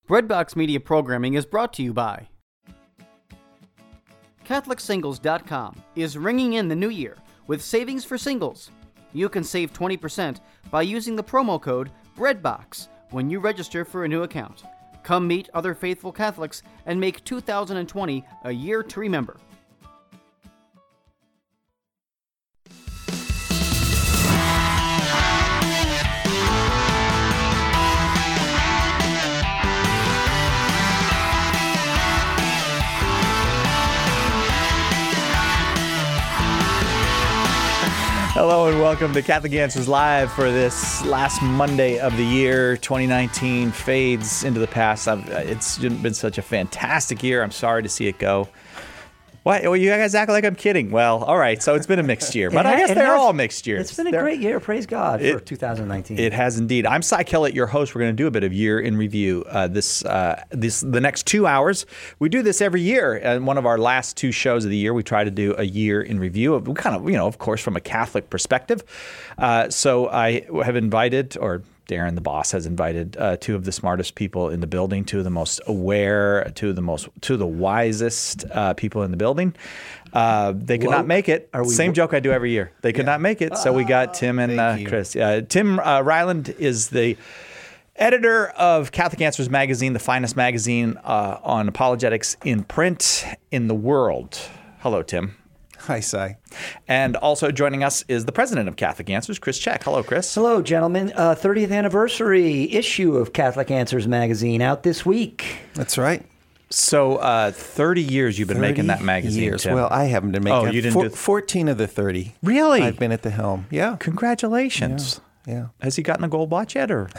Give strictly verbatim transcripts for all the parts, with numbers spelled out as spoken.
Breadbox Media Programming is brought to you by Catholic Singles dot com is ringing in the new year with savings for singles. You can save twenty percent by using the promo code BREADBOX when you register for a new account. Come meet other faithful Catholics and make two thousand twenty a year to remember. Hello and welcome to Catholic Answers Live for this last Monday of the year. twenty nineteen fades into the past. I've, it's been such a fantastic year. I'm sorry to see it go. Why? Well, you guys act like I'm kidding. Well, all right. So it's been a mixed year, but ha- I guess they're has, all mixed years. It's been a they're, great year. Praise God for it, two thousand nineteen. It has indeed. I'm Cy Kellett, your host. We're going to do a bit of year in review. Uh, this, uh, this, the next two hours. We do this every year, and one of our last two shows of the year, we try to do a year in review. We kind of, you know, of course, from a Catholic perspective. Uh, so I have invited, or Darren, the boss, has invited uh, two of the smartest people in the building, two of the most aware, two of the most, two of the wisest uh, people in the building. Uh, they could Whoa. not make it. Are we Same wo- joke I do every year. They could Yeah. not make it, so we got Tim and uh, you. Chris. Uh, Tim uh, Ryland is the editor of Catholic Answers Magazine, the finest magazine uh, on apologetics in print in the world. Hello, Tim. Hi, Cy. And also joining us is the president of Catholic Answers, Chris Check. Hello, Chris. Hello, gentlemen. Uh, thirtieth anniversary issue of Catholic Answers magazine out this week. That's right. So, uh, thirty years you've been making that thirty magazine, years. Tim. Well, I haven't been making Oh, it. you didn't Four, do th- fourteen of the thirty. Really? I've been at the helm. Yeah. Congratulations. Yeah. Has he gotten a gold watch yet? Or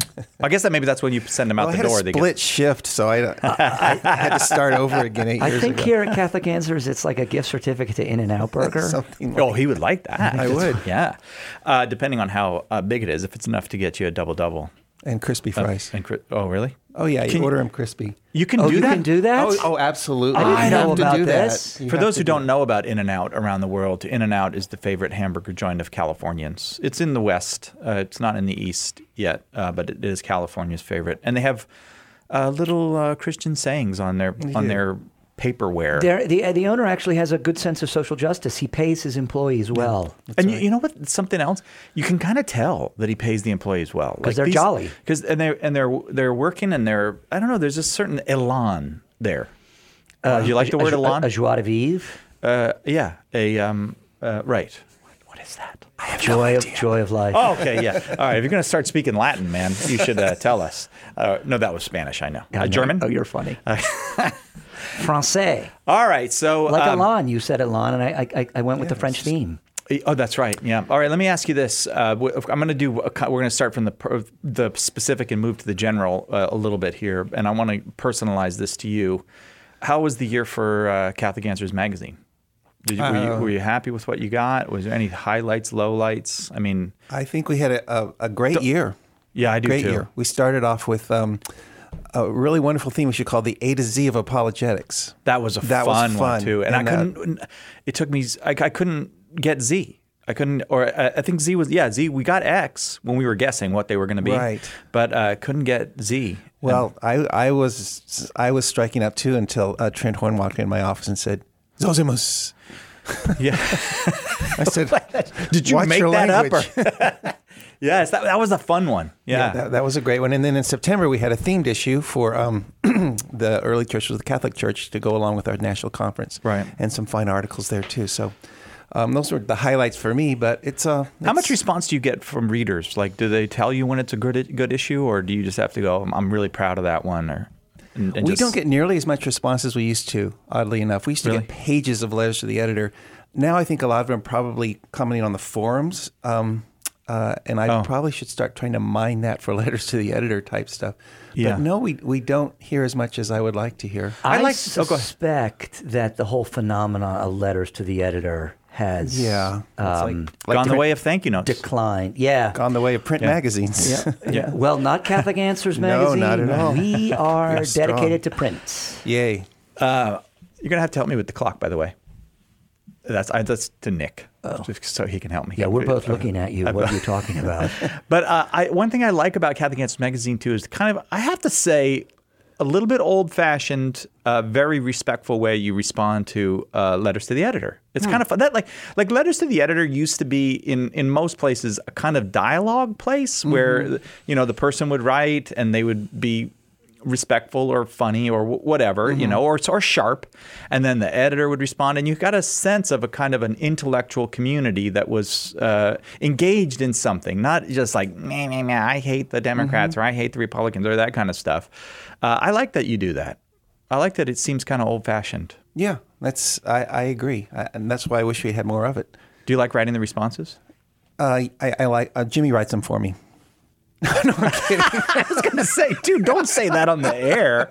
I guess that maybe that's when you send him out Well, I the had door. a They split shift, so I, I, I had to start over again eight I years think ago. here at Catholic Answers, it's like a gift certificate to In-N-Out Burger. Something like Oh, he would like that. I would. Yeah. Uh, depending on how uh, big it is, if it's enough to get you a double-double. And crispy fries. And cri- oh, really? oh, yeah. You Can- order them crispy. You can Oh, do you that? can do that? Oh, oh, absolutely. I didn't You know have to about do this. that. You For have those to who do don't it. know about In-N-Out around the world, In-N-Out is the favorite hamburger joint of Californians. It's in the West. Uh, it's not in the East yet, uh, but it is California's favorite. And they have uh, little uh, Christian sayings on their on do. their paperware. There, the, the owner actually has a good sense of social justice. He pays his employees well. and you, you know what? Something else. You can kind of tell that he pays the employees well 'Cause they're jolly. Because and they're and they're they're working and they're I don't know. There's a certain elan there. Uh, do you like the A- word a, elan? A joie de vivre. Uh, yeah. A um. Uh, right. What is that? I have Joy of, joy of life. Oh, okay, yeah. All right, if you're going to start speaking Latin, man, you should uh, tell us. Uh, no, that was Spanish, I know. I Uh, know. German? Oh, you're funny. Francais. All right, so... Like um, Elan, you said Elan, and I, I, I went with the French theme. Oh, that's right. Yeah. All right. Let me ask you this. Uh, w- I'm going to do. A, co- we're going to start from the per- the specific and move to the general uh, a little bit here, and I want to personalize this to you. How was the year for uh, Catholic Answers Magazine? Did you, were, you, Uh, were you happy with what you got? Was there any highlights, lowlights? I mean, I think we had a, a, a great year. yeah, I do Great too. year. We started off with um, a really wonderful theme we should call the A to Z of apologetics. That was a That was fun, one fun. too, and, And, I uh, couldn't. It took me. I, I couldn't get Z. I couldn't, or uh, I think Z was yeah Z. We got X when we were guessing what they were going to be, Right. But uh, couldn't get Z. Well, I, I was I was striking out too until uh, Trent Horn walked in my office and said, "Zosimus." And, yeah. I said, Did you "Watch make your that language." up? Or? Yes, that, that was a fun one. Yeah. Yeah, that, that was a great one. And then in September, we had a themed issue for um, the early church, was the Catholic Church, to go along with our national conference. Right. And some fine articles there too. So um, those were the highlights for me. But it's uh, How much it's- response do you get from readers? Like, do they tell you when it's a good good issue, or do you just have to go, "I'm, I'm really proud of that one"? Or and, and we just- don't get nearly as much response as we used to. Oddly enough, we used to Really? get pages of letters to the editor. Now I think a lot of them are probably commenting on the forums. Um, uh, and I Oh. probably should start trying to mine that for letters to the editor type stuff. Yeah. But no, we we don't hear as much as I would like to hear. I I, like- oh, go ahead. suspect that the whole phenomenon of letters to the editor has Yeah. It's um, like gone the print- way of thank you notes. declined. Yeah. gone the way of print Yeah. magazines. Yeah. Yeah. Well, not Catholic Answers No, magazine. not at all. We are You're strong. dedicated to print. Yay. Uh, you're gonna have to help me with the clock, by the way. That's I, that's to Nick, just so he can help me. Yeah, we're both looking at you. What are you talking about? But uh, I, one thing I like about Catholic Answers Magazine too is kind of I have to say, a little bit old-fashioned, uh, very respectful way you respond to uh, letters to the editor. It's hmm. kind of fun. That like like letters to the editor used to be in in most places a kind of dialogue place mm-hmm. where you know the person would write and they would be respectful or funny or whatever, mm-hmm. you know, or or sharp, and then the editor would respond, and you got a sense of a kind of an intellectual community that was uh, engaged in something, not just like meh, meh, meh, I hate the Democrats mm-hmm. or I hate the Republicans or that kind of stuff. Uh, I like that you do that. I like that it seems kind of old-fashioned. Yeah, that's I, I agree, I, and that's why I wish we had more of it. Do you like writing the responses? Uh, I, I like uh, Jimmy writes them for me. No, I'm kidding. I was going to say, dude, don't say that on the air.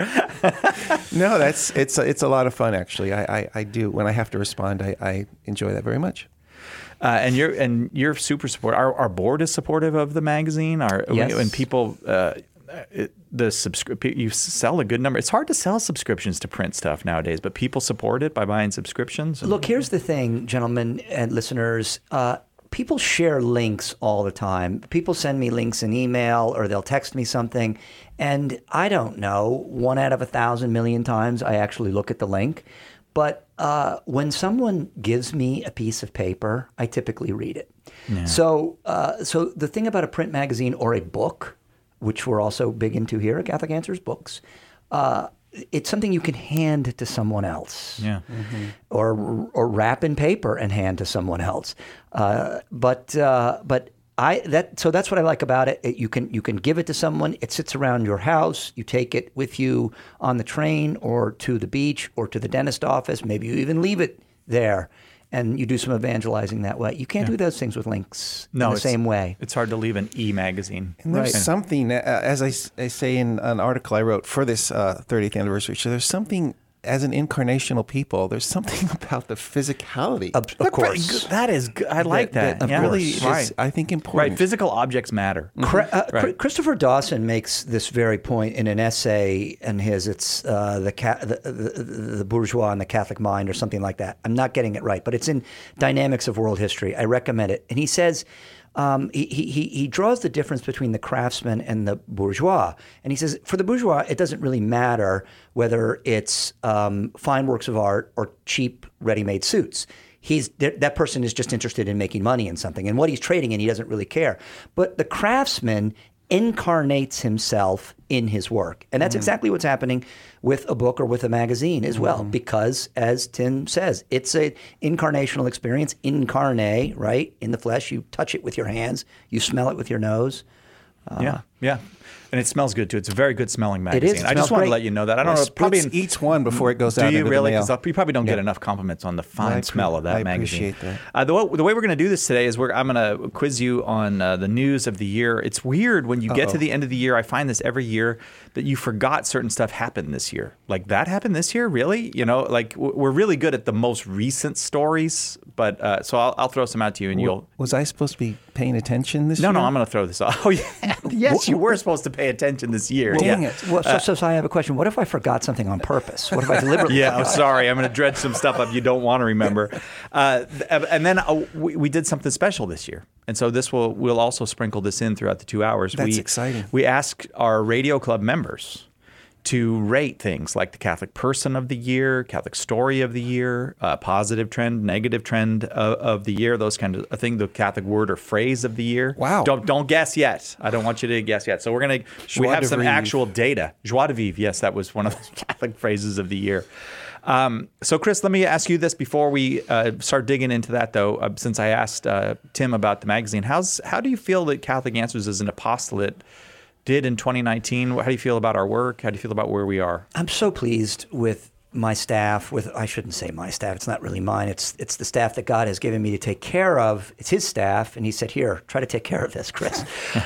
No, that's it's it's a lot of fun actually. I, I, I do when I have to respond. I, I enjoy that very much. Uh, and you're and you're super supportive. Our, our board is supportive of the magazine. Our yes. and people. Uh, It, the subscri- you sell a good number. It's hard to sell subscriptions to print stuff nowadays, but people support it by buying subscriptions. Look, here's the thing, gentlemen and listeners. Uh, people share links all the time. People send me links in email or they'll text me something, and I don't know, one out of a thousand million times I actually look at the link. But uh, when someone gives me a piece of paper, I typically read it. Yeah. So, uh, so the thing about a print magazine or a book, which we're also big into here at Catholic Answers Books, uh, it's something you can hand to someone else, yeah, mm-hmm. or or wrap in paper and hand to someone else. Uh, but uh, but I that so that's what I like about it. it. You can you can give it to someone. It sits around your house. You take it with you on the train or to the beach or to the dentist office. Maybe you even leave it there. And you do some evangelizing that way. You can't yeah. do those things with links no, in the same way. It's hard to leave an e-magazine. And there's right. something, uh, as I, I say in an article I wrote for this uh, thirtieth anniversary, so there's something, as an incarnational people, there's something about the physicality. Of, of course. That is good. I like that. That, that yeah. really is, right. I think, important. Right. Physical objects matter. Mm-hmm. Cra- uh, right. Christopher Dawson makes this very point in an essay in his, it's uh, the, ca- the, the the bourgeois and the Catholic mind or something like that. I'm not getting it right, but it's in Dynamics of World History. I recommend it. And he says, Um, he, he he draws the difference between the craftsman and the bourgeois. And he says, for the bourgeois, it doesn't really matter whether it's um, fine works of art or cheap ready-made suits. He's that person is just interested in making money in something. And what he's trading in, he doesn't really care. But the craftsman incarnates himself in his work. And that's mm. exactly what's happening with a book or with a magazine as well. Mm. Because, as Tim says, it's an incarnational experience, incarnate, right? In the flesh. You touch it with your hands. You smell it with your nose. Uh, yeah, yeah. And it smells good, too. It's a very good smelling magazine. It is. It I just wanted great. to let you know that. I don't well, know. Probably in, each one before it goes do out you into really? the mail. Because you probably don't yeah. get enough compliments on the fine well, smell of that I magazine. appreciate that. Uh, the, the way we're going to do this today is we're, I'm going to quiz you on uh, the news of the year. It's weird when you Uh-oh. get to the end of the year. I find this every year that you forgot certain stuff happened this year. Like, that happened this year? Really? You know, like, we're really good at the most recent stories. But uh, so I'll, I'll throw some out to you and w- you'll... Was I supposed to be paying attention this no, year? No, no, I'm going to throw this off. Oh, yeah. Yes, you were supposed to pay attention this year. Dang yeah. it. Well, so, so, so I have a question. What if I forgot something on purpose? What if I deliberately Yeah, forgot? I'm sorry. I'm going to dredge some stuff up you don't want to remember. Uh, and then uh, we, we did something special this year. And so this will we'll also sprinkle this in throughout the two hours. That's we, exciting. We asked our Radio Club members to rate things like the Catholic Person of the Year, Catholic Story of the Year, uh, positive trend, negative trend of, of the year, those kind of things, the Catholic word or phrase of the year. Wow. Don't don't guess yet. I don't want you to guess yet. So we're going to, we have some vivre. actual data. Joie de vivre, yes, that was one of the Catholic phrases of the year. Um, so, Chris, let me ask you this before we uh, start digging into that, though, uh, since I asked uh, Tim about the magazine. How's How do you feel that Catholic Answers as an apostolate did in twenty nineteen? How do you feel about our work? How do you feel about where we are? I'm so pleased with my staff, with I shouldn't say my staff, it's not really mine. It's it's the staff that God has given me to take care of. It's his staff, and he said, here, try to take care of this, Chris.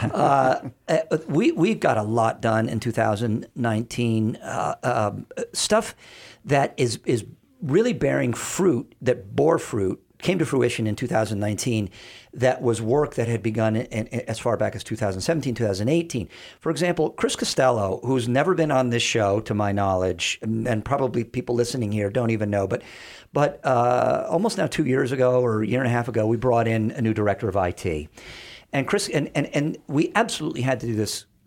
uh, we, we've got a lot done in two thousand nineteen, uh, uh, stuff that is is really bearing fruit, that bore fruit, came to fruition in two thousand nineteen, that was work that had begun in, in, as far back as two thousand seventeen, two thousand eighteen. For example, Chris Costello, who's never been on this show, to my knowledge, and, and probably people listening here don't even know, but but uh, almost now two years ago or a year and a half ago, we brought in a new director of I T. And Chris, and, and, and we absolutely had to do this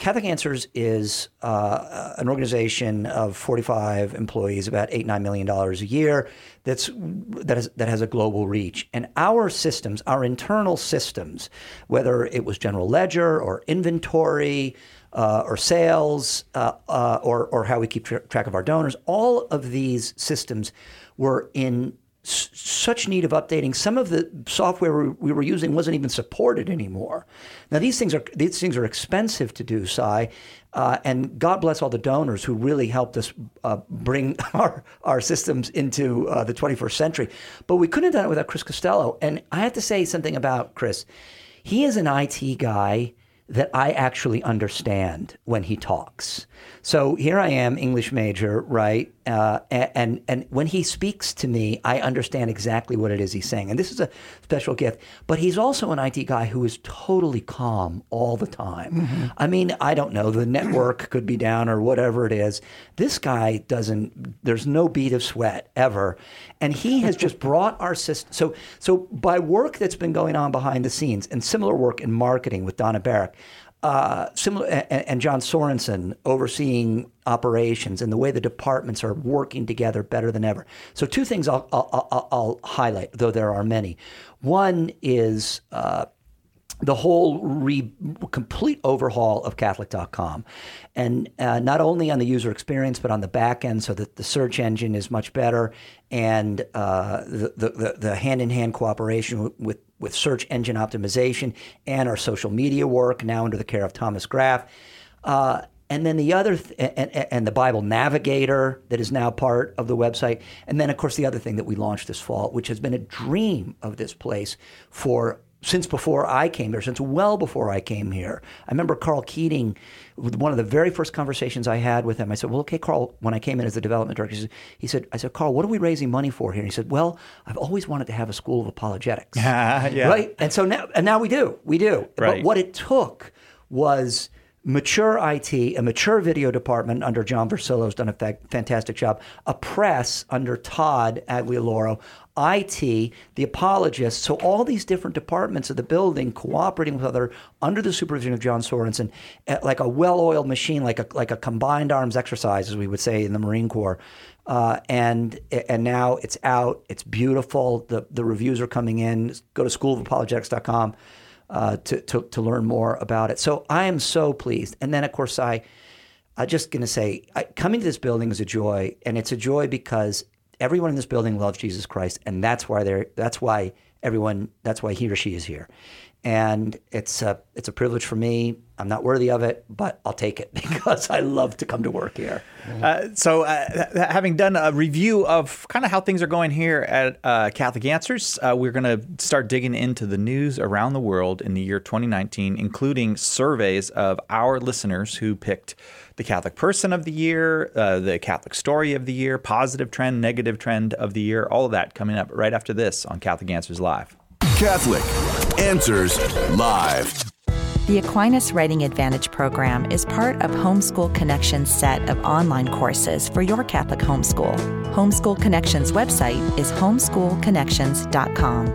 Catholic Answers is uh, an organization of forty-five employees, about eight, nine million dollars a year. That's that has that has a global reach, and our systems, our internal systems, whether it was general ledger or inventory uh, or sales uh, uh, or or how we keep tra- track of our donors, all of these systems were in s- such need of updating. Some of the software we, we were using wasn't even supported anymore. Now these things are these things are expensive to do, Cy, uh, and God bless all the donors who really helped us uh, bring our our systems into uh, the twenty-first century. But we couldn't have done it without Chris Costello. And I have to say something about Chris. He is an I T guy that I actually understand when he talks. So here I am, English major, right? Uh, and and when he speaks to me, I understand exactly what it is he's saying. And this is a special gift. But he's also an I T guy who is totally calm all the time. Mm-hmm. I mean, I don't know, the network could be down or whatever it is. This guy doesn't, there's no bead of sweat ever. And he has just brought our system. So, so by work that's been going on behind the scenes and similar work in marketing with Donna Barrick, Uh, similar, and, and John Sorensen overseeing operations and the way the departments are working together better than ever. So two things I'll, I'll, I'll, I'll highlight, though there are many. One is uh, the whole re- complete overhaul of Catholic dot com. And uh, not only on the user experience, but on the back end so that the search engine is much better and uh, the, the, the hand-in-hand cooperation with, with with search engine optimization and our social media work now under the care of Thomas Graff. Uh, and then the other, th- and, and the Bible Navigator that is now part of the website. And then, of course, the other thing that we launched this fall, which has been a dream of this place for since before I came here, since well before I came here. I remember Carl Keating, one of the very first conversations I had with him, I said, well, okay, Carl, when I came in as the development director, he said, he said I said, Carl, what are we raising money for here? And he said, well, I've always wanted to have a school of apologetics. yeah. Right? And so now, and now we do, we do. Right. But what it took was mature I T, a mature video department under John Versillo's done a fa- fantastic job, a press under Todd Aguiloro, I T, the apologists, so all these different departments of the building cooperating with other under the supervision of John Sorensen, like a well-oiled machine, like a like a combined arms exercise, as we would say in the Marine Corps. Uh, and and now it's out. It's beautiful. The the reviews are coming in. Go to school of apologetics dot com uh, to, to to learn more about it. So I am so pleased. And then of course I, I'm just going to say, I, coming to this building is a joy, and it's a joy because everyone in this building loves Jesus Christ, and that's why they're. That's why everyone. That's why he or she is here, and it's a it's a privilege for me. I'm not worthy of it, but I'll take it because I love to come to work here. Uh, so, uh, th- having done a review of kind of how things are going here at uh, Catholic Answers, uh, we're going to start digging into the news around the world in the year twenty nineteen, including surveys of our listeners who picked the Catholic Person of the Year, uh, the Catholic Story of the Year, Positive Trend, Negative Trend of the Year, all of that coming up right after this on Catholic Answers Live. Catholic Answers Live. The Aquinas Writing Advantage program is part of Homeschool Connections' set of online courses for your Catholic homeschool. Homeschool Connections' website is homeschool connections dot com.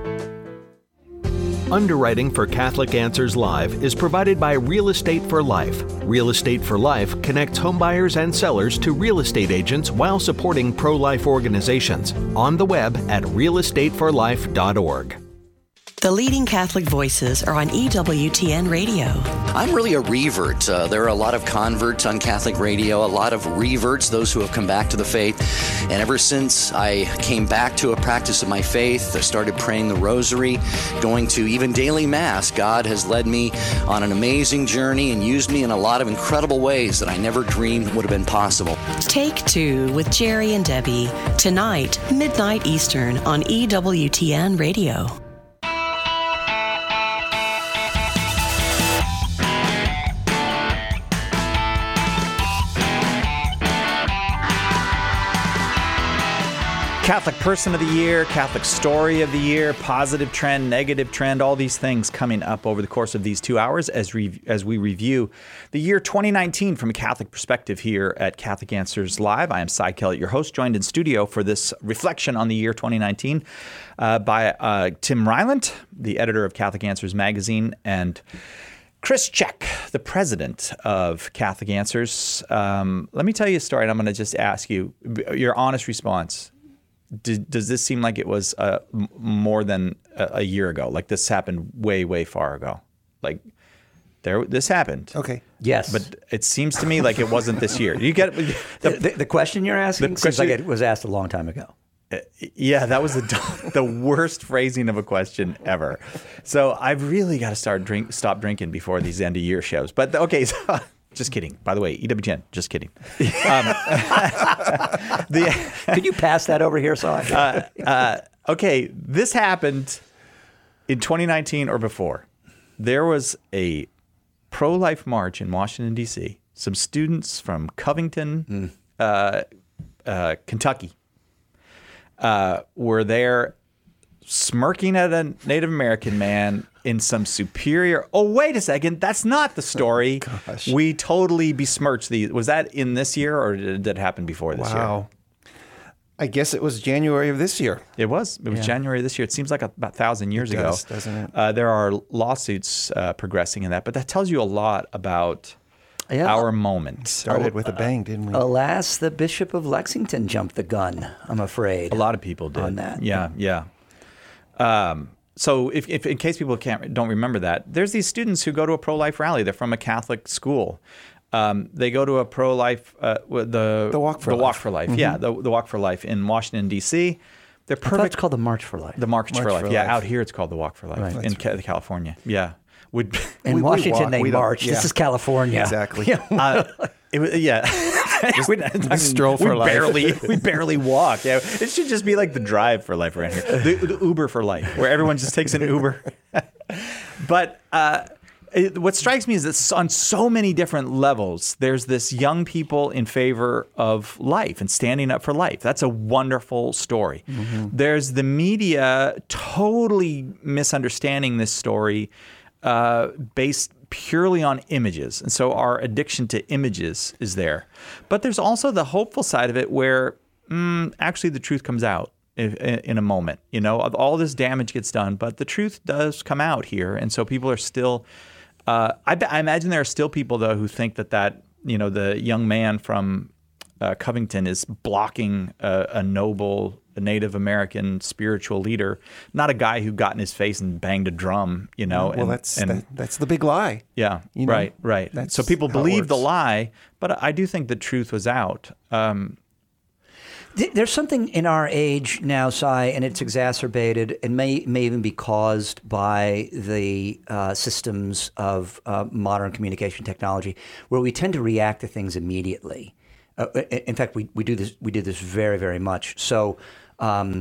Underwriting for Catholic Answers Live is provided by Real Estate for Life. Real Estate for Life connects homebuyers and sellers to real estate agents while supporting pro-life organizations. On the web at real estate for life dot org. The leading Catholic voices are on E W T N Radio. I'm really a revert. Uh, there are a lot of converts on Catholic radio, a lot of reverts, those who have come back to the faith. And ever since I came back to a practice of my faith, I started praying the rosary, going to even daily Mass. God has led me on an amazing journey and used me in a lot of incredible ways that I never dreamed would have been possible. Take Two with Jerry and Debbie, tonight, midnight Eastern on E W T N Radio. Catholic Person of the Year, Catholic Story of the Year, Positive Trend, Negative Trend, all these things coming up over the course of these two hours as, re- as we review the year twenty nineteen from a Catholic perspective here at Catholic Answers Live. I am Cy Kellett, your host, joined in studio for this reflection on the year twenty nineteen uh, by uh, Tim Rylant, the editor of Catholic Answers magazine, and Chris Check, the president of Catholic Answers. Um, let me tell you a story, and I'm going to just ask you your honest response. Did, does this seem like it was uh, m- more than a, a year ago? Like this happened way, way far ago? Like there, this happened. Okay. Yes. But it seems to me like it wasn't this year. You get the, the, the question you're asking the seems question, like it was asked a long time ago. Uh, yeah, that was the the worst phrasing of a question ever. So I've really got to start drink, stop drinking before these end of year shows. But okay, so, just kidding. By the way, E W G N, just kidding. Um, the, Could you pass that over here, so I uh, uh, okay, this happened in twenty nineteen or before. There was a pro-life march in Washington, D C. Some students from Covington, mm. uh, uh, Kentucky, uh, were there smirking at a Native American man in some superior... Oh, wait a second. That's not the story. Oh, gosh. We totally besmirched the... Was that in this year or did it happen before this year? Wow. I guess it was January of this year. It was. It was Yeah. January this year. It seems like a, about a thousand years It does, ago. doesn't it? Uh, there are lawsuits uh, progressing in that, but that tells you a lot about Yeah. our moment. Started with a bang, didn't we? Alas, the Bishop of Lexington jumped the gun, I'm afraid. A lot of people did. On that. Yeah, yeah. Um, so if, if in case people can't don't remember that, there's these students who go to a pro-life rally. They're from a Catholic school. Um, they go to a pro-life uh, the The Walk for the Life. Walk for Life. Mm-hmm. Yeah, the, the Walk for Life in Washington D C. They're I thought perfect. it's called the March for Life. The March, March for Life. for Yeah, Life. out here it's called the Walk for Life Right. in Ca- California. Yeah. Would In we- we Washington, walk, they we don't- march. yeah. This is California. Exactly. uh, it was, yeah. we, we stroll for we life. barely we barely walk. Yeah, it should just be like the drive for life around here, the, the Uber for life, where everyone just takes an Uber. But uh, it, what strikes me is that on so many different levels, there's this young people in favor of life and standing up for life. That's a wonderful story. Mm-hmm. There's the media totally misunderstanding this story uh, based purely on images. And so our addiction to images is there. But there's also the hopeful side of it where mm, actually the truth comes out in, in a moment. You know, all this damage gets done, but the truth does come out here. And so people are still, uh, I, I imagine there are still people, though, who think that that, you know, the young man from uh, Covington is blocking a, a noble a Native American spiritual leader, not a guy who got in his face and banged a drum, you know. Well, and, that's and, that, that's the big lie. Yeah, You know, right, right. that's So people how it believe the works. lie, but I do think the truth was out. Um, Th- There's something in our age now, Cy, and it's exacerbated and may may even be caused by the uh, systems of uh, modern communication technology, where we tend to react to things immediately. Uh, in fact, we, we do this we do this very very much. So, um,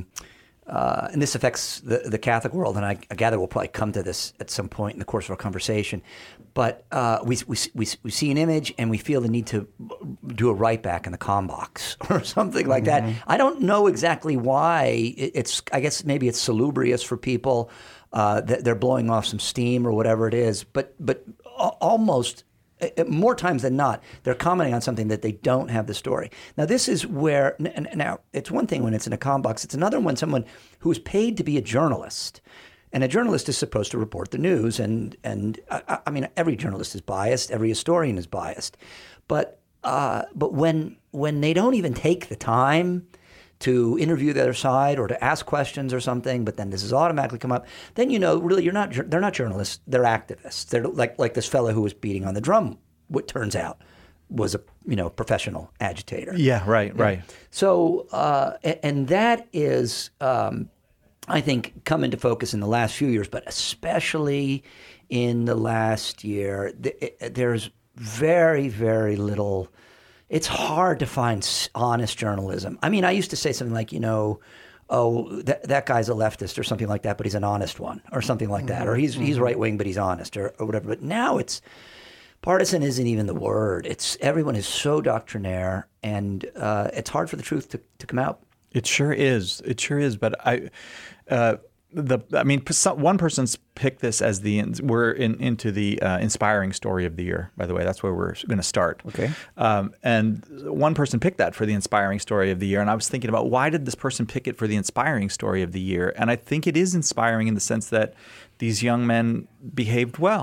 uh, and this affects the, the Catholic world, and I, I gather we'll probably come to this at some point in the course of our conversation. But uh, we, we we we see an image, and we feel the need to do a write back in the comm box or something like that. I don't know exactly why. It- It's I guess maybe it's salubrious for people. Uh, that they're blowing off some steam or whatever it is. But but a- almost. Uh, More times than not, they're commenting on something that they don't have the story. Now, this is where, n- n- now, it's one thing when it's in a comm box. It's another when someone who is paid to be a journalist, and a journalist is supposed to report the news, and, and I, I mean, every journalist is biased, every historian is biased. But uh, but when when they don't even take the time to interview the other side or to ask questions or something, but then this has automatically come up, then you know really you're not jour- they're not journalists, they're activists. They're like like this fellow who was beating on the drum, what turns out was a you know professional agitator. yeah, right, right. So uh, a- and that is um, I think come into focus in the last few years, but especially in the last year, th- it- there's very very little. It's hard to find s- honest journalism. I mean, I used to say something like, you know, oh, that that guy's a leftist or something like that, but he's an honest one or something like that. Or he's he's right wing, but he's honest or, or whatever. But now it's partisan isn't even the word. It's everyone is so doctrinaire, and uh, it's hard for the truth to, to come out. It sure is. It sure is. But I, uh, the I mean, some- one person's picked this as the we're in into the uh, inspiring story of the year. By the way, that's where we're going to start. Okay. Um, and one person picked that for the inspiring story of the year, and I was thinking about why did this person pick it for the inspiring story of the year? And I think it is inspiring in the sense that these young men behaved well.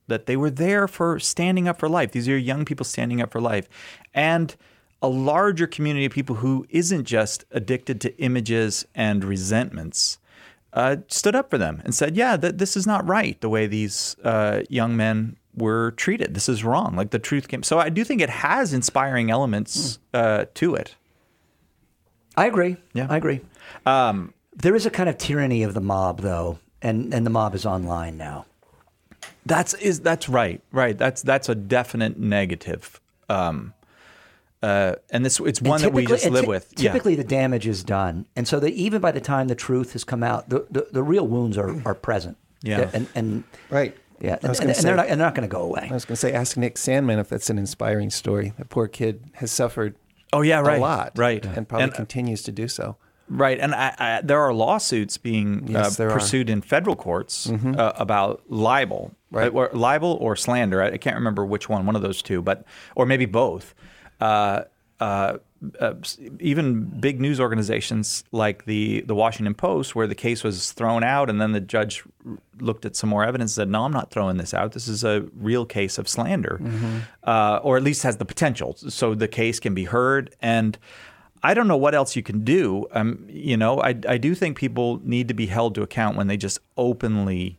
that they were there for standing up for life. These are young people standing up for life. And a larger community of people who isn't just addicted to images and resentments uh, stood up for them and said, yeah, th- this is not right, the way these uh, young men were treated. This is wrong. Like the truth came. So I do think it has inspiring elements uh, to it. I agree. Yeah. I agree. Um, there is a kind of tyranny of the mob, though, and, and the mob is online now. That's is that's right. Right. That's that's a definite negative. Um, uh, and this it's one that we just live ty- with. Typically, yeah. the damage is done, and so that even by the time the truth has come out, the the, the real wounds are, are present. Yeah. And and right. Yeah. I was And, and, say, they're not, and they're not going to go away. I was going to say, ask Nick Sandman if that's an inspiring story. That poor kid has suffered. Oh yeah, right. A lot, right, and probably and, continues to do so. Right, and I, I, there are lawsuits being yes, uh, pursued are. in federal courts mm-hmm. uh, about libel, right. or libel or slander. I, I can't remember which one, one of those two, but or maybe both. Uh, uh, uh, even big news organizations like the the Washington Post, where the case was thrown out, and then the judge looked at some more evidence and said, "No, I'm not throwing this out. This is a real case of slander, mm-hmm. uh, or at least has the potential, so the case can be heard." And I don't know what else you can do. Um, you know, I, I do think people need to be held to account when they just openly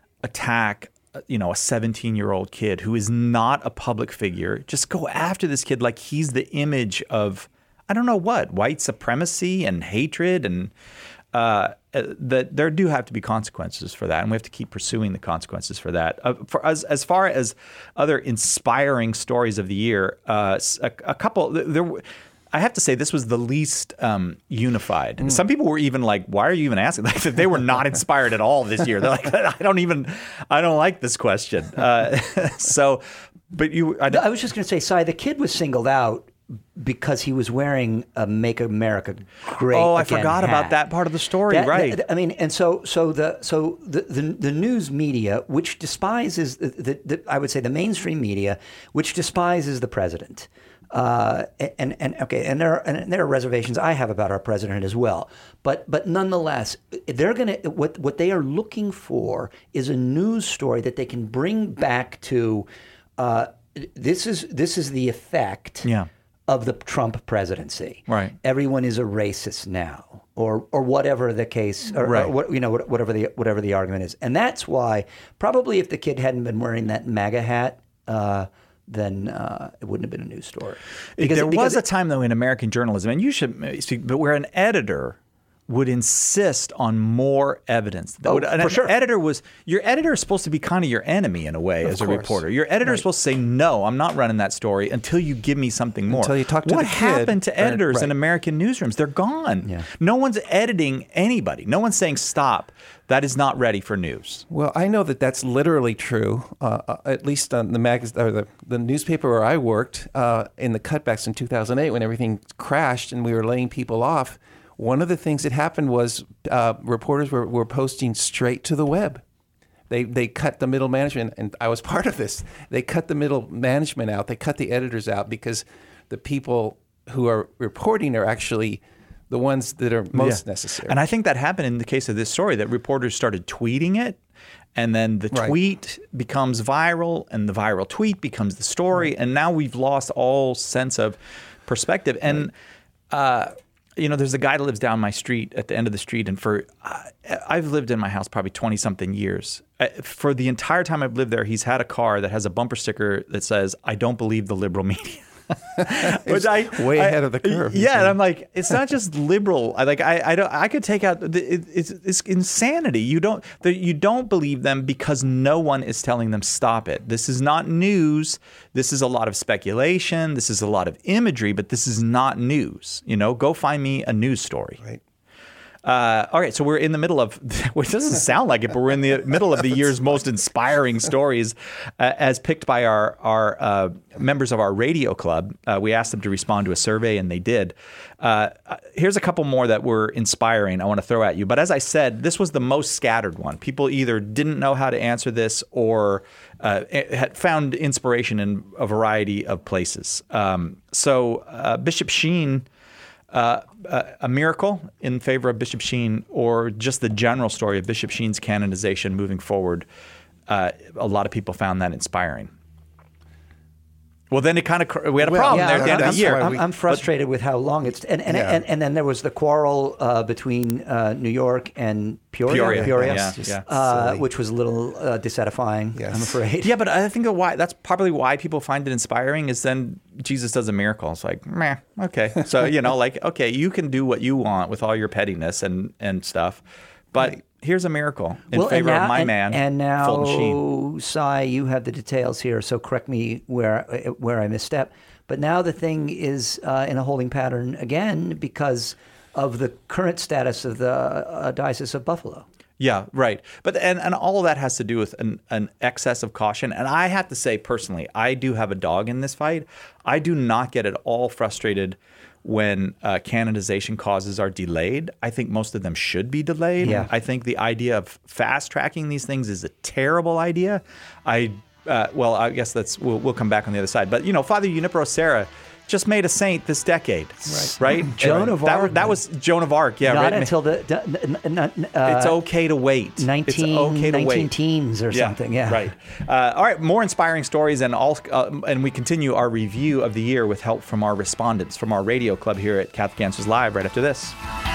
attack, you know, a seventeen-year-old kid who is not a public figure. Just go after this kid like he's the image of, I don't know what, white supremacy and hatred. And uh, that there do have to be consequences for that. And we have to keep pursuing the consequences for that. Uh, for as, as far as other inspiring stories of the year, uh, a, a couple, there were, I have to say this was the least um, unified. Mm. Some people were even like, "Why are you even asking?" Like they were not inspired at all this year. They're like, "I don't even, I don't like this question." Uh, so, but you, I, I was just going to say, Si, the kid was singled out because he was wearing a "Make America Great Oh, I Again" forgot hat. about that part of the story. That, right. That, I mean, and so, so the, so the, the, the news media, which despises the, the, the, I would say, the mainstream media, which despises the president. Uh, and and okay, and there are, and there are reservations I have about our president as well. But but nonetheless, they're gonna what what they are looking for is a news story that they can bring back to. Uh, this is this is the effect yeah. of the Trump presidency. Right. Everyone is a racist now, or or whatever the case, or, right. or what you know, whatever the whatever the argument is, and that's why probably if the kid hadn't been wearing that MAGA hat. Uh, then uh, it wouldn't have been a news story. Because, there because was a time, though, in American journalism, and you should speak, but where an editor would insist on more evidence. That oh, would, an, for sure. An editor was your editor is supposed to be kind of your enemy in a way of as course. a reporter. Your editor right. is supposed to say, "No, I'm not running that story until you give me something more." Until you talk to what the kid. happened to editors right. in American newsrooms? They're gone. Yeah. No one's editing anybody. No one's saying stop. That is not ready for news. Well, I know that that's literally true. Uh, at least on the magazine or the, the newspaper where I worked uh, in the cutbacks in two thousand eight, when everything crashed and we were laying people off. One of the things that happened was uh, reporters were, were posting straight to the web. They they cut the middle management, and I was part of this. They cut the middle management out. They cut the editors out because the people who are reporting are actually the ones that are most yeah. necessary. And I think that happened in the case of this story, that reporters started tweeting it, and then the right. tweet becomes viral, and the viral tweet becomes the story, right. and now we've lost all sense of perspective. And right. uh, you know, there's a guy that lives down my street at the end of the street, and for uh, I've lived in my house probably twenty something years. Uh, for the entire time I've lived there, he's had a car that has a bumper sticker that says, "I don't believe the liberal media." Which I way I, ahead of the curve. Yeah, and I'm like, it's not just liberal. I like I I don't I could take out the, it, it's it's insanity. You don't the, you don't believe them because no one is telling them stop it. This is not news. This is a lot of speculation. This is a lot of imagery, but this is not news. You know, go find me a news story. Right. Uh, all right, so we're in the middle of, well, it doesn't sound like it, but we're in the middle of the year's most inspiring stories uh, as picked by our, our uh, members of our radio club. Uh, we asked them to respond to a survey, and they did. Uh, here's a couple more that were inspiring I want to throw at you. But as I said, this was the most scattered one. People either didn't know how to answer this or uh, had found inspiration in a variety of places. Um, so uh, Bishop Sheen... Uh, uh, a miracle in favor of Bishop Sheen, or just the general story of Bishop Sheen's canonization moving forward. uh, a lot of people found that inspiring. Well, then it kind of we had a well, problem yeah, there at the end I'm, of the year. I'm, I'm frustrated but, with how long it's and and, yeah. and and then there was the quarrel uh, between uh, New York and Peoria, Peoria, Peoria yeah, just, yeah. uh, which was a little uh, disedifying. Yes. I'm afraid. Yeah, but I think that why that's probably why people find it inspiring is then Jesus does a miracle. It's like, meh, okay. So you know, like, okay, you can do what you want with all your pettiness and and stuff, but. Right. Here's a miracle in well, favor now, of my and, man, and now, Fulton Sheen. Cy, you have the details here, so correct me where where I misstep. But now the thing is uh, in a holding pattern again because of the current status of the uh, Diocese of Buffalo. Yeah, right. But and, and all of that has to do with an, an excess of caution. And I have to say personally, I do have a dog in this fight. I do not get at all frustrated when uh, canonization causes are delayed. I think most of them should be delayed. Yeah. I think the idea of fast tracking these things is a terrible idea. I uh, well, I guess that's we'll, we'll come back on the other side. But you know, Father Junipero Serra just made a saint this decade, right? Right? Joan of that, Arc. That was Joan of Arc. Yeah, Not right. until the, the uh, it's okay to wait. nineteen, it's okay to nineteen wait. teens or yeah, something. Yeah, right. Uh, all right, more inspiring stories, and all, uh, and we continue our review of the year with help from our respondents from our radio club here at Catholic Answers Live. Right after this.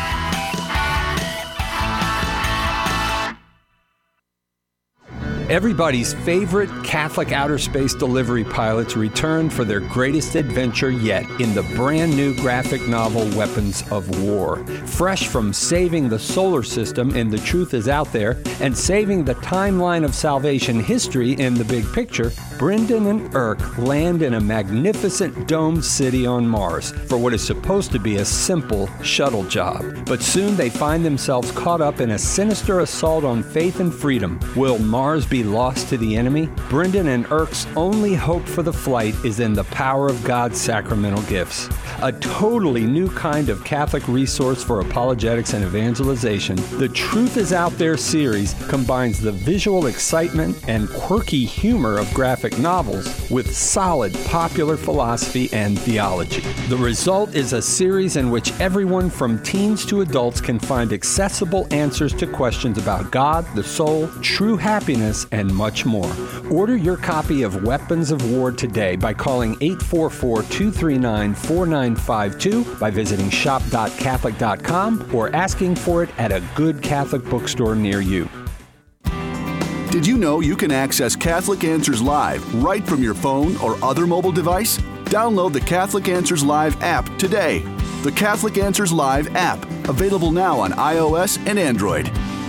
Everybody's favorite Catholic outer space delivery pilots returned for their greatest adventure yet in the brand new graphic novel Weapons of War. Fresh from saving the solar system in The Truth Is Out There and saving the timeline of salvation history in The Big Picture, Brendan and Irk land in a magnificent domed city on Mars for what is supposed to be a simple shuttle job. But soon they find themselves caught up in a sinister assault on faith and freedom. Will Mars be lost to the enemy? Brendan and Irk's only hope for the flight is in the power of God's sacramental gifts. A totally new kind of Catholic resource for apologetics and evangelization, The Truth Is Out There series combines the visual excitement and quirky humor of graphic novels with solid popular philosophy and theology. The result is a series in which everyone from teens to adults can find accessible answers to questions about God, the soul, true happiness, and much more. Order your copy of Weapons of War today by calling eight four four, two three nine, four nine five two, by visiting shop dot catholic dot com, or asking for it at a good Catholic bookstore near you. Did you know you can access Catholic Answers Live right from your phone or other mobile device? Download the Catholic Answers Live app today. The Catholic Answers Live app, available now on iOS and Android.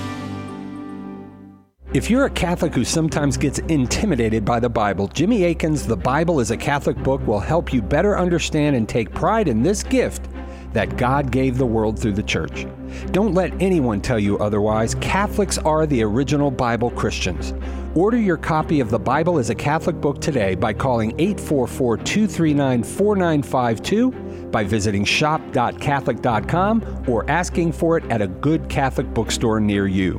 If you're a Catholic who sometimes gets intimidated by the Bible, Jimmy Akin's The Bible is a Catholic Book will help you better understand and take pride in this gift that God gave the world through the church. Don't let anyone tell you otherwise. Catholics are the original Bible Christians. Order your copy of The Bible as a Catholic Book today by calling eight four four, two three nine, four nine five two, by visiting shop dot catholic dot com, or asking for it at a good Catholic bookstore near you.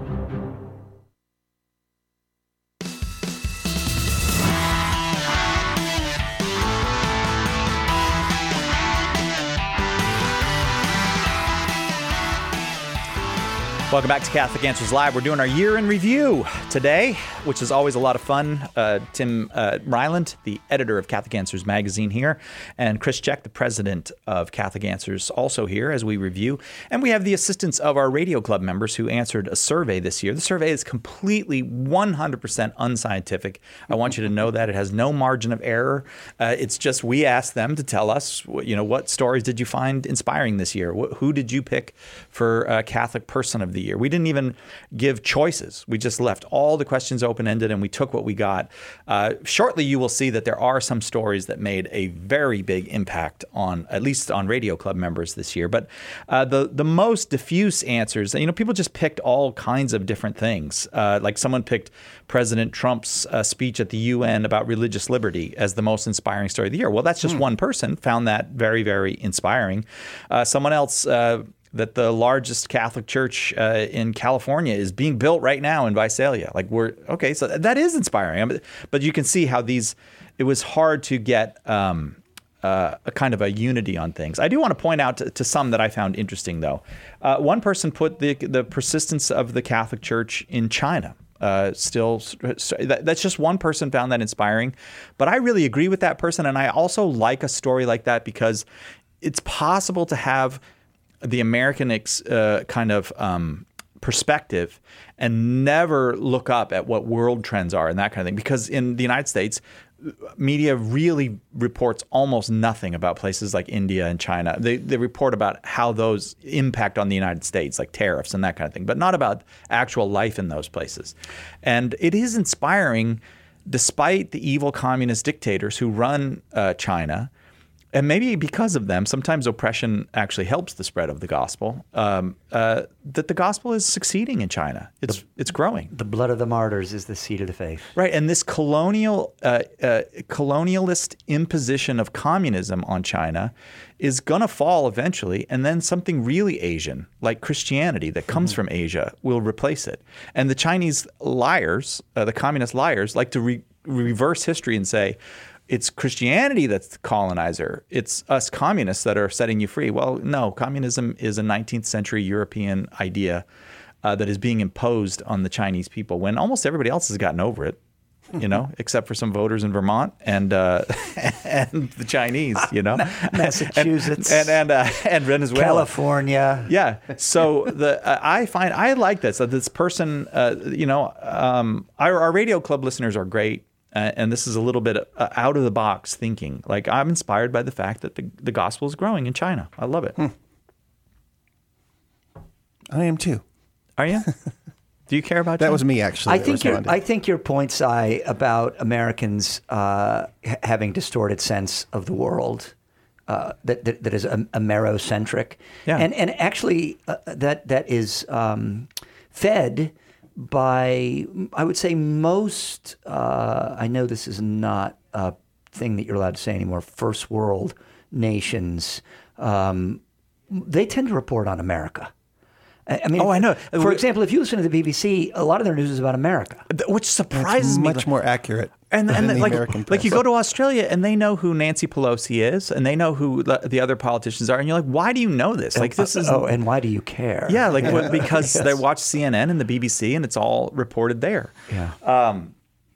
Welcome back to Catholic Answers Live. We're doing our year in review today, which is always a lot of fun. Uh, Tim uh, Ryland, the editor of Catholic Answers magazine here, and Chris Check, the president of Catholic Answers, also here as we review. And we have the assistance of our radio club members who answered a survey this year. The survey is completely one hundred percent unscientific. I want you to know that. It has no margin of error. Uh, it's just we asked them to tell us, you know, what stories did you find inspiring this year? Wh- who did you pick for uh, Catholic Person of the Year? We didn't even give choices. We just left all the questions open-ended and we took what we got. Uh, shortly, you will see that there are some stories that made a very big impact on, at least on Radio Club members this year. But uh, the, the most diffuse answers, you know, people just picked all kinds of different things. Uh, like someone picked President Trump's uh, speech at the U N about religious liberty as the most inspiring story of the year. Well, that's just hmm. one person found that very, very inspiring. Uh, someone else... Uh, that the largest Catholic church uh, in California is being built right now in Visalia. Like we're, okay, so that is inspiring. I mean, but you can see how these, it was hard to get um, uh, a kind of a unity on things. I do want to point out to, to some that I found interesting though. Uh, one person put the, the persistence of the Catholic Church in China Uh, still, that, that's just one person found that inspiring. But I really agree with that person. And I also like a story like that because it's possible to have the American ex, uh, kind of um, perspective and never look up at what world trends are and that kind of thing. Because in the United States, media really reports almost nothing about places like India and China. They they report about how those impact on the United States, like tariffs and that kind of thing, but not about actual life in those places. And it is inspiring, despite the evil communist dictators who run uh, China. And maybe because of them, sometimes oppression actually helps the spread of the gospel, um, uh, that the gospel is succeeding in China. It's the, it's growing. The blood of the martyrs is the seed of the faith. Right. And this colonial, uh, uh, colonialist imposition of communism on China is going to fall eventually. And then something really Asian, like Christianity that comes mm-hmm. from Asia, will replace it. And the Chinese liars, uh, the communist liars, like to re- reverse history and say, it's Christianity that's the colonizer. It's us communists that are setting you free. Well, no, communism is a nineteenth century European idea uh, that is being imposed on the Chinese people when almost everybody else has gotten over it, you know, except for some voters in Vermont and uh, and the Chinese, you know, Massachusetts and and, and, uh, and Venezuela, California. Yeah. So the uh, I find I like this. Uh, this person, uh, you know, um, our, our radio club listeners are great. Uh, and this is a little bit uh, out of the box thinking. Like, I'm inspired by the fact that the, the gospel is growing in China. I love it. Hmm. I am too. Are you? Do you care about that? China? Was me actually. I think your I think your point, Si, about Americans uh, having distorted sense of the world uh, that, that that is Amerocentric, yeah. and and actually uh, that that is um, fed by, I would say, most, uh, I know this is not a thing that you're allowed to say anymore, first world nations, um, they tend to report on America. I mean, oh, I know. For example, if you listen to the B B C, a lot of their news is about America, which surprises me. Much more accurate. And, and the like, American like you go to Australia and they know who Nancy Pelosi is and they know who the, the other politicians are, and you're like, why do you know this? Like this is oh, and why do you care? Yeah, like what, because yes. they watch C N N and the B B C and it's all reported there. Yeah. Um,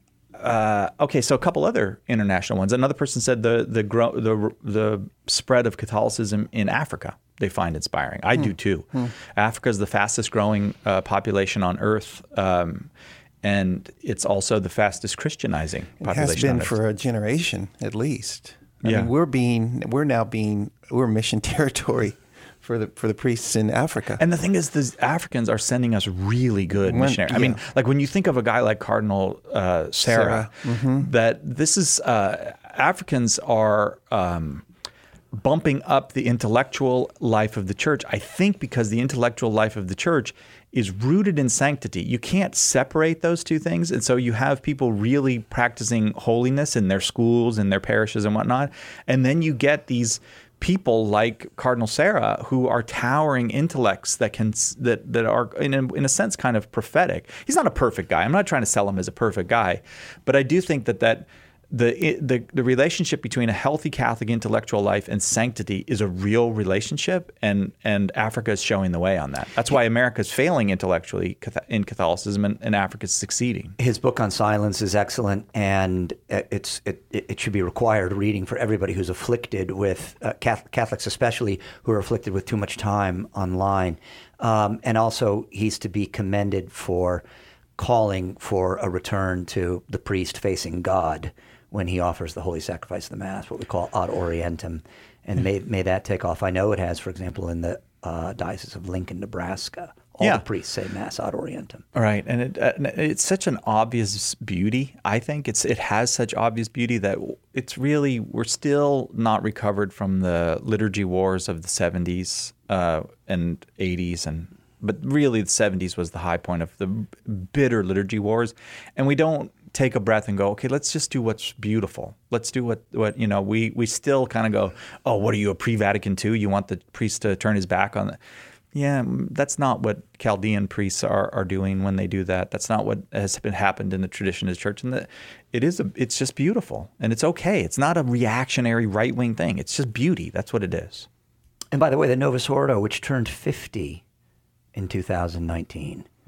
uh, okay, so a couple other international ones. Another person said the the grow, the the spread of Catholicism in Africa they find inspiring. I hmm. do too. Hmm. Africa is the fastest growing uh, population on Earth. Um, And it's also the fastest Christianizing population. It has been for a generation at least. I yeah. mean, we're being, we're now being, we're mission territory for the for the priests in Africa. And the thing is, the Africans are sending us really good when, missionaries. Yeah. I mean, like when you think of a guy like Cardinal uh, Sarah, Sarah. Mm-hmm. that this is uh, Africans are. Um, bumping up the intellectual life of the church, I think because the intellectual life of the church is rooted in sanctity. You can't separate those two things. And so you have people really practicing holiness in their schools and their parishes and whatnot. And then you get these people like Cardinal Sarah who are towering intellects that can that that are in a, in a sense kind of prophetic. He's not a perfect guy. I'm not trying to sell him as a perfect guy, but I do think that that The, the the relationship between a healthy Catholic intellectual life and sanctity is a real relationship, and, and Africa is showing the way on that. That's why America is failing intellectually in Catholicism, and, and Africa is succeeding. His book on silence is excellent, and it's it, it should be required reading for everybody who's afflicted with, uh, Catholics especially, who are afflicted with too much time online. Um, and also, he's to be commended for calling for a return to the priest facing God when he offers the holy sacrifice of the Mass, what we call ad orientem, and may, may that take off. I know it has, for example, in the uh, Diocese of Lincoln, Nebraska. All yeah. the priests say Mass ad orientem. Right, and it, uh, it's such an obvious beauty. I think it's it has such obvious beauty that it's really, we're still not recovered from the liturgy wars of the seventies uh, and eighties, and but really the seventies was the high point of the bitter liturgy wars, and we don't take a breath and go, okay, let's just do what's beautiful. Let's do what, what you know, we, we still kind of go, oh, what are you, a pre-Vatican two? You want the priest to turn his back on that? Yeah, that's not what Chaldean priests are, are doing when they do that. That's not what has been happened in the tradition of the church. And the, it is a, it's just beautiful, and it's okay. It's not a reactionary right-wing thing. It's just beauty. That's what it is. And by the way, the Novus Ordo, which turned fifty in two thousand nineteen, mm.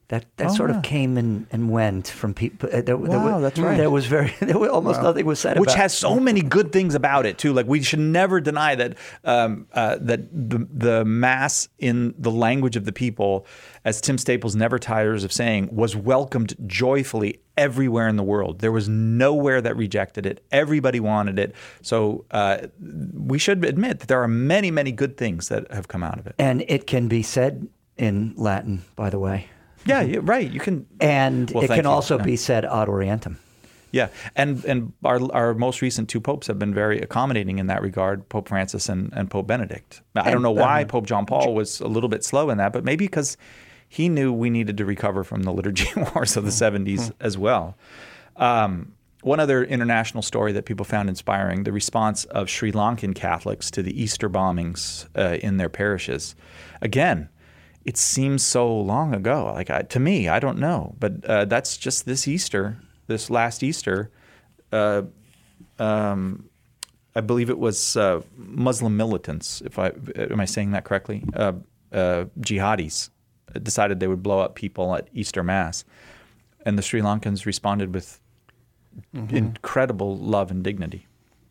That that Oh, sort yeah. of came and, and went from people. Uh, there, Wow, there, was- that's right. There was very, there was almost nothing was said Which about has so many good things about it too. Like we should never deny that um, uh, that the the mass in the language of the people, as Tim Staples never tires of saying, was welcomed joyfully everywhere in the world. There was nowhere that rejected it. Everybody wanted it. So uh, we should admit that there are many, many good things that have come out of it. And it can be said in Latin, by the way. Yeah, yeah, right. You can, and well, it thank can you. also Yeah. be said ad orientem. Yeah, and and our our most recent two popes have been very accommodating in that regard, Pope Francis and, and Pope Benedict. Now, I don't know why um, Pope John Paul was a little bit slow in that, but maybe because he knew we needed to recover from the liturgy wars of the seventies as well. Um, one other international story that people found inspiring, the response of Sri Lankan Catholics to the Easter bombings uh, in their parishes. Again, it seems so long ago. Like I, to me, I don't know, but uh, that's just this Easter, this last Easter. Uh, um, I believe it was uh, Muslim militants. If I am I saying that correctly? Uh, uh, jihadis decided they would blow up people at Easter Mass, and the Sri Lankans responded with mm-hmm. incredible love and dignity.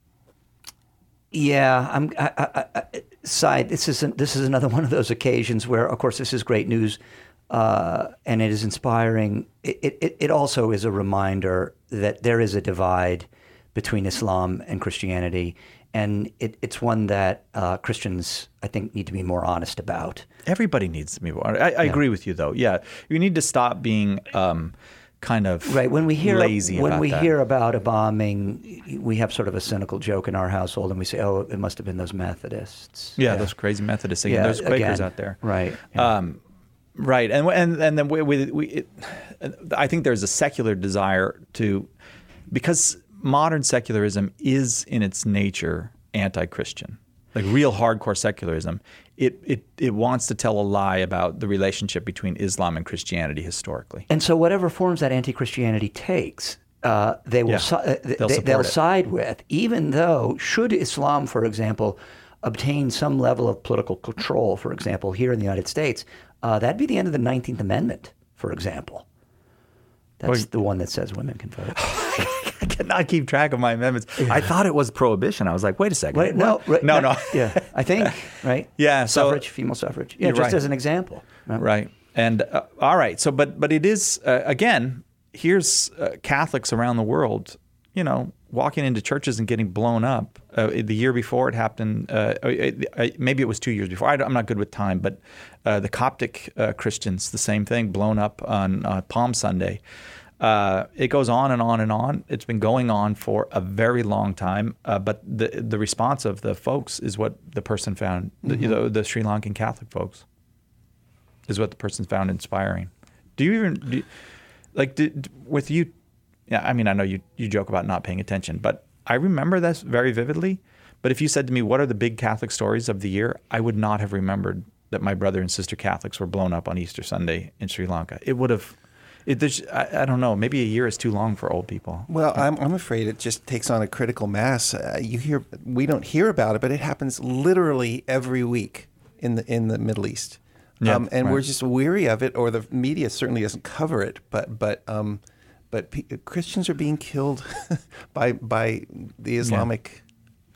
Yeah, I'm. I, I, I, side. This isn't. This is another one of those occasions where, of course, this is great news, uh, and it is inspiring. It, it it also is a reminder that there is a divide between Islam and Christianity, and it, it's one that uh, Christians, I think, need to be more honest about. Everybody needs to be more. I, I yeah. agree with you, though. Yeah, you need to stop being. Um, kind of right when we hear lazy when about we that. hear about a bombing, we have sort of a cynical joke in our household, and we say, "Oh, it must have been those Methodists." Yeah, yeah. those crazy Methodists. Again. Yeah, There's Quakers again. out there, right? Yeah. Um, right, and and and then we, we, we it, I think there's a secular desire to, because modern secularism is in its nature anti-Christian, like real hardcore secularism. It, it it wants to tell a lie about the relationship between Islam and Christianity historically. And so whatever forms that anti-Christianity takes, uh, they will Yeah, si- uh, they'll they, support they'll it. side with, even though should Islam, for example, obtain some level of political control, for example, here in the United States, uh, that'd be the end of the nineteenth Amendment, for example. That's Well, the one that says women can vote. I cannot keep track of my amendments. Yeah. I thought it was prohibition. I was like, wait a second. Wait, no, right, no, no, no. Yeah, I think, right? Yeah, so, suffrage, female suffrage. Yeah, just right. as an example. Right. right. And uh, all right. So, but but it is uh, again. Here's uh, Catholics around the world, you know, walking into churches and getting blown up. Uh, the year before it happened, uh, maybe it was two years before. I I'm not good with time, but uh, the Coptic uh, Christians, the same thing, blown up on uh, Palm Sunday. Uh, it goes on and on and on. It's been going on for a very long time. Uh, but the the response of the folks is what the person found. Mm-hmm. The, the, the Sri Lankan Catholic folks is what the person found inspiring. Do you even do you, like did, with you? Yeah, I mean, I know you you joke about not paying attention, but I remember this very vividly. But if you said to me, "What are the big Catholic stories of the year?" I would not have remembered that my brother and sister Catholics were blown up on Easter Sunday in Sri Lanka. It would have. It, I, I don't know. Maybe a year is too long for old people. Well, I'm, I'm afraid it just takes on a critical mass. Uh, you hear, we don't hear about it, but it happens literally every week in the in the Middle East, yeah, um, and right. we're just weary of it, or the media certainly doesn't cover it. But but um, but P- Christians are being killed by by the Islamic yeah.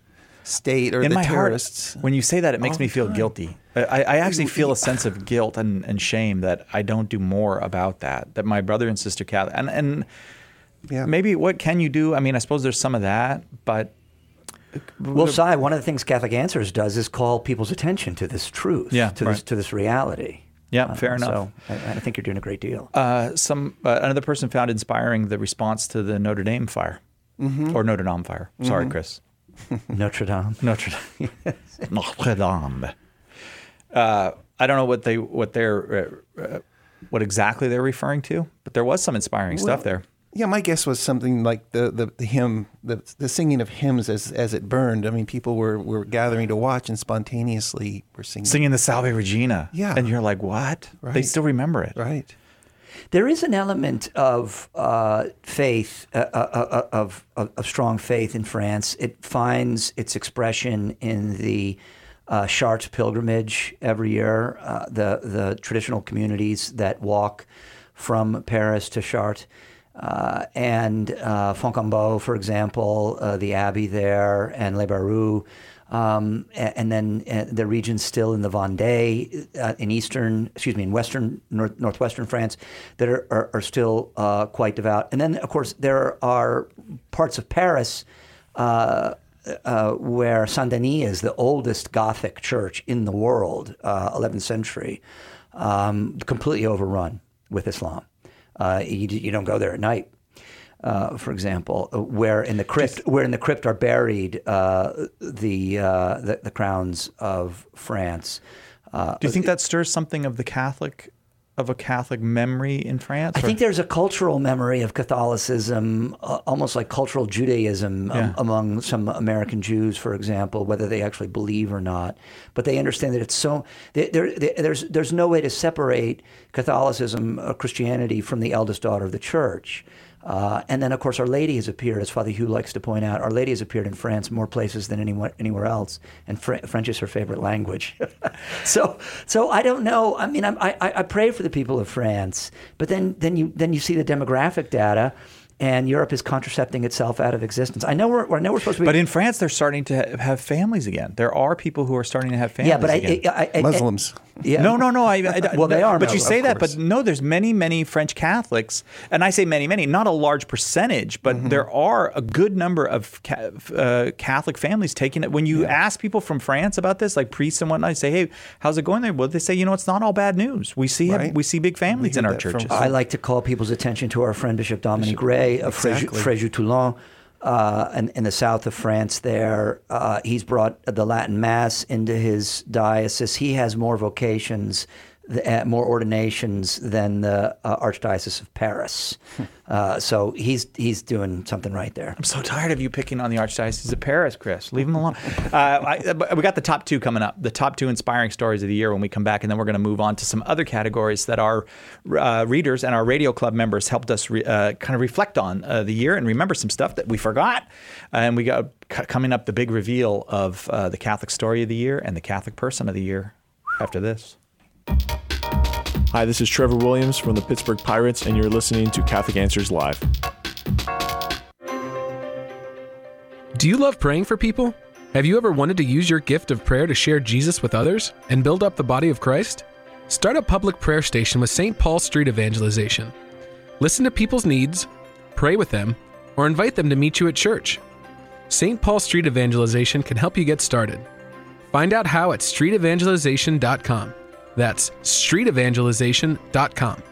State or in the my terrorists. Heart, when you say that, it makes All me the feel time. guilty. I, I actually feel a sense of guilt and, and shame that I don't do more about that. That my brother and sister Catholic and and yeah. maybe what can you do? I mean, I suppose there's some of that, but well, Cy, one of the things Catholic Answers does is call people's attention to this truth, yeah, to right. this to this reality. Yeah, uh, fair enough. So I, I think you're doing a great deal. Uh, some uh, another person found inspiring the response to the Notre Dame fire mm-hmm. or Notre Dame fire. Sorry, mm-hmm. Chris. Notre Dame. Notre Dame. Notre Dame. Uh, I don't know what they what they're uh, what exactly they're referring to, but there was some inspiring well, stuff there. Yeah, my guess was something like the the, the hymn, the the singing of hymns as as it burned. I mean, people were, were gathering to watch and spontaneously were singing singing the Salve Regina. Yeah, and you're like, what? Right. They still remember it, right? There is an element of uh, faith, uh, uh, of, of of strong faith in France. It finds its expression in the uh, Chartres pilgrimage every year. Uh, the the traditional communities that walk from Paris to Chartres. Uh, and uh, Foncombeau, for example, uh, the abbey there, and Les Barreaux, um, and, and then uh, the regions still in the Vendée, uh, in eastern, excuse me, in western, north, northwestern France, that are, are, are still uh, quite devout. And then, of course, there are parts of Paris uh, uh, where Saint-Denis is the oldest Gothic church in the world, uh, eleventh century, um, completely overrun with Islam. Uh, you, you don't go there at night, uh, for example, where in the crypt, where in the crypt are buried uh, the, uh, the the crowns of France. Uh, Do you think that stirs something of the Catholic, of a Catholic memory in France? I or? think there's a cultural memory of Catholicism, uh, almost like cultural Judaism Yeah. um, among some American Jews, for example, whether they actually believe or not. But they understand that it's so there. there there's there's no way to separate Catholicism, uh, Christianity, from the eldest daughter of the Church. Uh, and then, of course, Our Lady has appeared, as Father Hugh likes to point out. Our Lady has appeared in France more places than anywhere, anywhere else, and Fr- French is her favorite language. so, so I don't know. I mean, I'm, I I pray for the people of France, but then then you then you see the demographic data, and Europe is contracepting itself out of existence. I know we're I know we're supposed to be, But in France, they're starting to ha- have families again. There are people who are starting to have families yeah, but I, again. I, I, I Muslims. Yeah. No, no, no. I, I, Well, they are, But you of say that, course. but no, there's many, many French Catholics, and I say many, many, not a large percentage, but Mm-hmm. there are a good number of ca- uh, Catholic families taking it. When you ask people from France about this, like priests and whatnot, say, "Hey, how's it going there?" Well, they say, "You know, it's not all bad news. We see Right. we see big families We in hear our that from- churches." I like to call people's attention to our friend Bishop Dominique Ray of Exactly. Fréjus-Toulon, uh, in, in the south of France there. Uh, he's brought the Latin Mass into his diocese. He has more vocations, th- uh, more ordinations than the uh, Archdiocese of Paris. uh, so he's he's doing something right there. I'm so tired of you picking on the Archdiocese of Paris, Chris. Leave them alone. uh, I, but we got the top two coming up, the top two inspiring stories of the year when we come back, and then we're going to move on to some other categories that our uh, readers and our Radio Club members helped us re, uh, kind of reflect on uh, the year and remember some stuff that we forgot. And we got c- coming up the big reveal of uh, the Catholic story of the year and the Catholic person of the year after this. Hi, this is Trevor Williams from the Pittsburgh Pirates, and you're listening to Catholic Answers Live. Do you love praying for people? Have you ever wanted to use your gift of prayer to share Jesus with others and build up the body of Christ? Start a public prayer station with Saint Paul Street Evangelization. Listen to people's needs, pray with them, or invite them to meet you at church. Saint Paul Street Evangelization can help you get started. Find out how at street evangelization dot com. That's street evangelization dot com.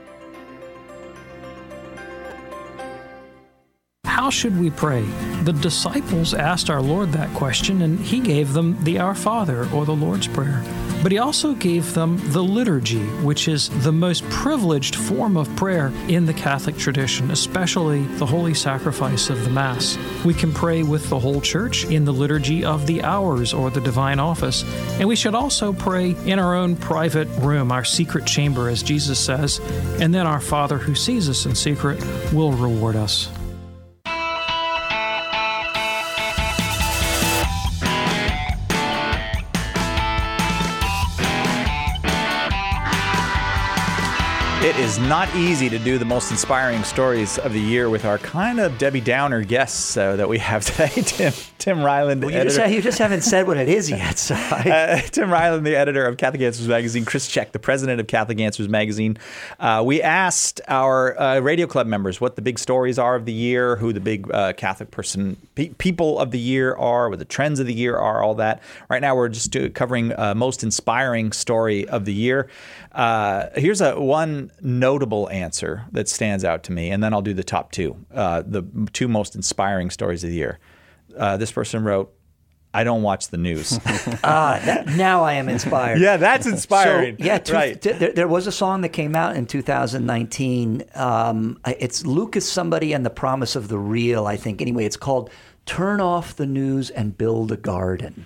How should we pray? The disciples asked our Lord that question, and he gave them the Our Father, or the Lord's Prayer. But he also gave them the liturgy, which is the most privileged form of prayer in the Catholic tradition, especially the holy sacrifice of the Mass. We can pray with the whole Church in the liturgy of the hours or the divine office, and we should also pray in our own private room, our secret chamber, as Jesus says, and then our Father who sees us in secret will reward us. It is not easy to do the most inspiring stories of the year with our kind of Debbie Downer guests uh, that we have today. Tim Tim Ryland, Well, you, editor. just, you just haven't said what it is yet. So I... uh, Tim Ryland, the editor of Catholic Answers Magazine. Chris Check, the president of Catholic Answers Magazine. Uh, we asked our uh, Radio Club members what the big stories are of the year, who the big uh, Catholic person, pe- people of the year are, what the trends of the year are, all that. Right now, we're just do, covering uh, most inspiring story of the year. Uh, here's a one notable answer that stands out to me, and then I'll do the top two, uh, the two most inspiring stories of the year. Uh, this person wrote, I don't watch the news. ah, that, now I am inspired. Yeah, that's inspiring. So, yeah, two, right. t- there, there was a song that came out in two thousand nineteen. Um, it's Lucas somebody and the Promise of the Real, I think. Anyway, it's called Turn Off the News and Build a Garden.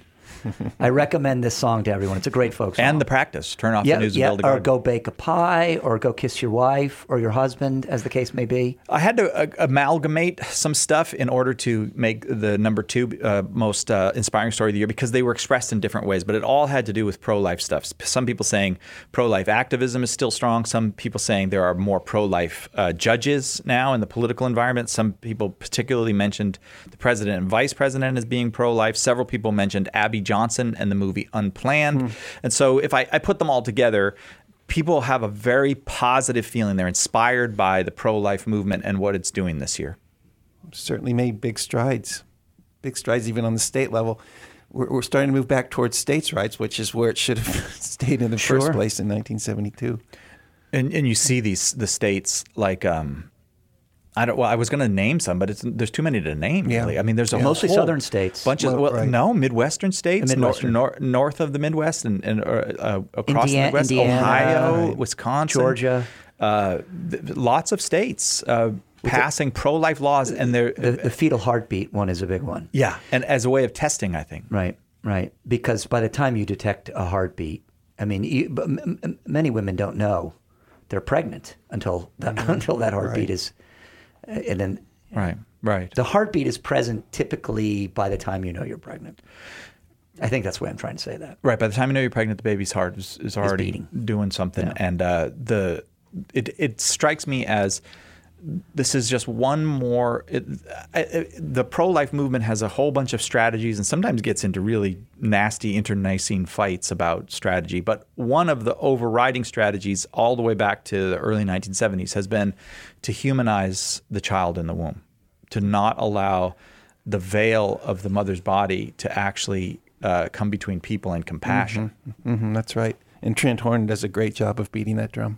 I recommend this song to everyone. It's a great folk song. And the practice. Turn off yeah, the news yeah, and build a or garden. go bake a pie, or go kiss your wife or your husband, as the case may be. I had to uh, amalgamate some stuff in order to make the number two uh, most uh, inspiring story of the year, because they were expressed in different ways, but it all had to do with pro-life stuff. Some people saying pro-life activism is still strong. Some people saying there are more pro-life uh, judges now in the political environment. Some people particularly mentioned the president and vice president as being pro-life. Several people mentioned Abby Johnson and the movie Unplanned. Mm. And so if I, I put them all together, people have a very positive feeling. They're inspired by the pro-life movement and what it's doing this year. Certainly made big strides, big strides even on the state level. We're, we're starting to move back towards states' rights, which is where it should have stayed in the Sure. first place in nineteen seventy-two. And and you see these the states like um, I don't. Well, I was going to name some, but it's, there's too many to name. Yeah. Really, I mean, there's a Yeah. Mostly whole southern states. bunch of Well, well, right. no Midwestern states, The Midwestern. Nor, nor, north of the Midwest and, and uh, uh, across Indiana- the Midwest, Indiana, Ohio, right. Wisconsin, Georgia. uh, th- lots of states uh, passing pro-life laws, and they're The, the fetal heartbeat one is a big one. yeah, and as a way of testing, I think. Right, right. Because by the time you detect a heartbeat, I mean, you, but m- m- many women don't know they're pregnant until that, Mm-hmm. until that heartbeat Right. is, uh, and then Right, right. the heartbeat is present typically by the time you know you're pregnant. I think that's the way I'm trying to say that. Right. By the time you know you're pregnant, the baby's heart is, is already beating. doing something, Yeah. and uh, the it it strikes me as this is just one more. It, it, the pro-life movement has a whole bunch of strategies, and sometimes gets into really nasty internecine fights about strategy. But one of the overriding strategies, all the way back to the early nineteen seventies, has been to humanize the child in the womb, to not allow the veil of the mother's body to actually uh, come between people and compassion. Mm-hmm. Mm-hmm, that's right. And Trent Horn does a great job of beating that drum.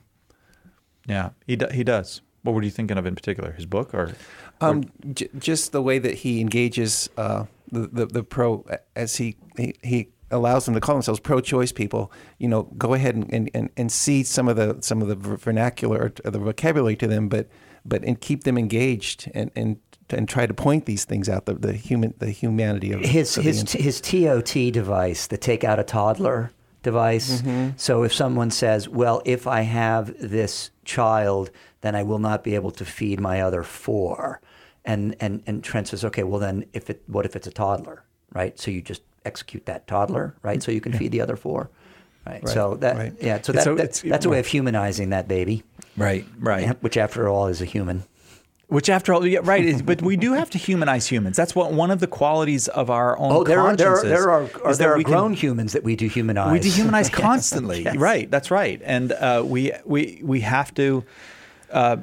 Yeah, he do, he does. What were you thinking of in particular? His book, or, um, j- just the way that he engages uh, the, the the pro as he, he he allows them to call themselves pro-choice people. You know, go ahead and, and, and see some of the some of the vernacular or the vocabulary to them, but but and keep them engaged and and. and try to point these things out, the, the human, the humanity of his of his the, his T O T device, the take out a toddler device. Mm-hmm. So if someone says, "Well, if I have this child, then I will not be able to feed my other four," and and and Trent says, "Okay, well then, if it what if it's a toddler, right? So you just execute that toddler, right? So you can Yeah. feed the other four." Right. Right, So that right. yeah. So It's that, a- that- it's- that's a way of humanizing that baby. Right, right. Which, after all, is a human. Which, after all, yeah, right. Is, but we do have to humanize humans. That's what one of the qualities of our own Oh, there are there are consciences there are, are is that there are we can- grown humans that we dehumanize. We dehumanize constantly. Yes. Right. That's right. And uh, we we we have to uh,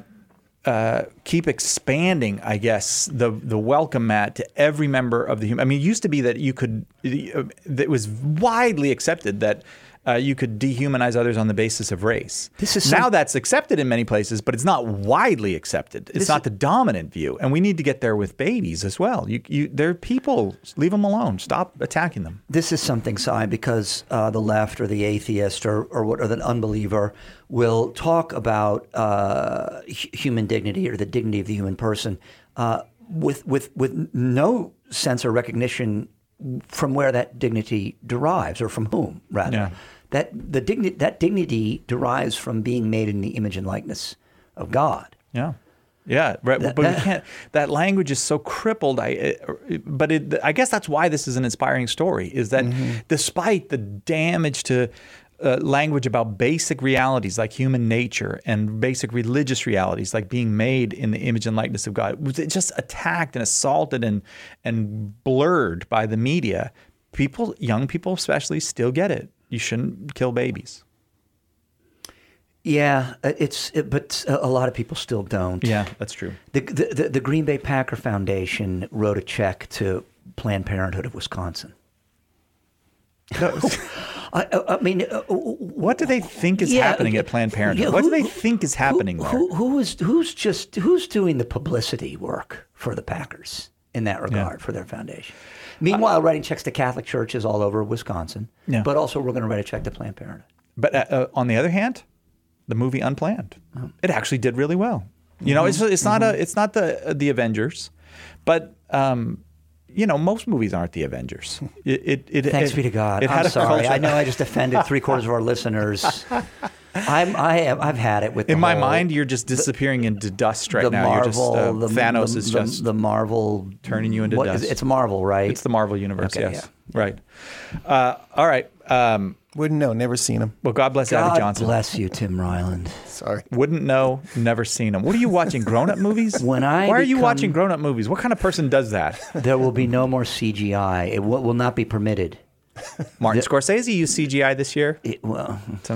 uh, keep expanding, I guess, the the welcome mat to every member of the human. I mean, it used to be that you could. Uh, it was widely accepted that. Uh, you could dehumanize others on the basis of race. This is now some- that's accepted in many places, but it's not widely accepted. It's This not is- the dominant view, and we need to get there with babies as well. You, you, they're people. Leave them alone. Stop attacking them. This is something, Si, because uh, the left or the atheist or or, what, or the unbeliever will talk about uh, hu- human dignity or the dignity of the human person uh, with with with no sense or recognition from where that dignity derives, or from whom, rather. Yeah. That the dignity that dignity derives from being made in the image and likeness of God. Yeah, yeah, right. That- but we that- can't. That language is so crippled. I, it, but it, I guess that's why this is an inspiring story. Is that despite the damage to uh, language about basic realities like human nature and basic religious realities like being made in the image and likeness of God, was it just attacked and assaulted and and blurred by the media? People, young people especially, still get it. You shouldn't kill babies. Yeah, uh, it's it, but a lot of people still don't. Yeah, that's true. The, the the the Green Bay Packer Foundation wrote a check to Planned Parenthood of Wisconsin. I, I mean, uh, what do they think is yeah, happening at Planned Parenthood? yeah, what do who- they think is happening who, there? Who, who is who's just who's doing the publicity work for the Packers in that regard for their foundation? Meanwhile, writing checks to Catholic churches all over Wisconsin, Yeah. but also we're going to write a check to Planned Parenthood. But uh, uh, on the other hand, the movie Unplanned, it actually did really well. You know, it's it's not a it's not the the Avengers, but um, you know, most movies aren't the Avengers. It, it, it, Thanks it, be to God. It I'm had a sorry. culture. I know I just offended three quarters of our listeners. I'm, I have, I've had it with the In my whole- mind, you're just disappearing into dust right the now. Marvel, you're just, uh, the, Thanos the, is the, just the Marvel turning you into what, dust. It's Marvel, right? It's the Marvel universe. Okay, yes, right. Uh, all right. Um, Wouldn't know. Never seen him. well, God bless God Abby Johnson. bless you, Tim Ryland. Sorry. Wouldn't know. Never seen him. What are you watching? Grown-up movies? When I Why are you become- watching grown-up movies? What kind of person does that? There will be no more C G I. It will, will not be permitted. Martin Scorsese used C G I this year. It, well, So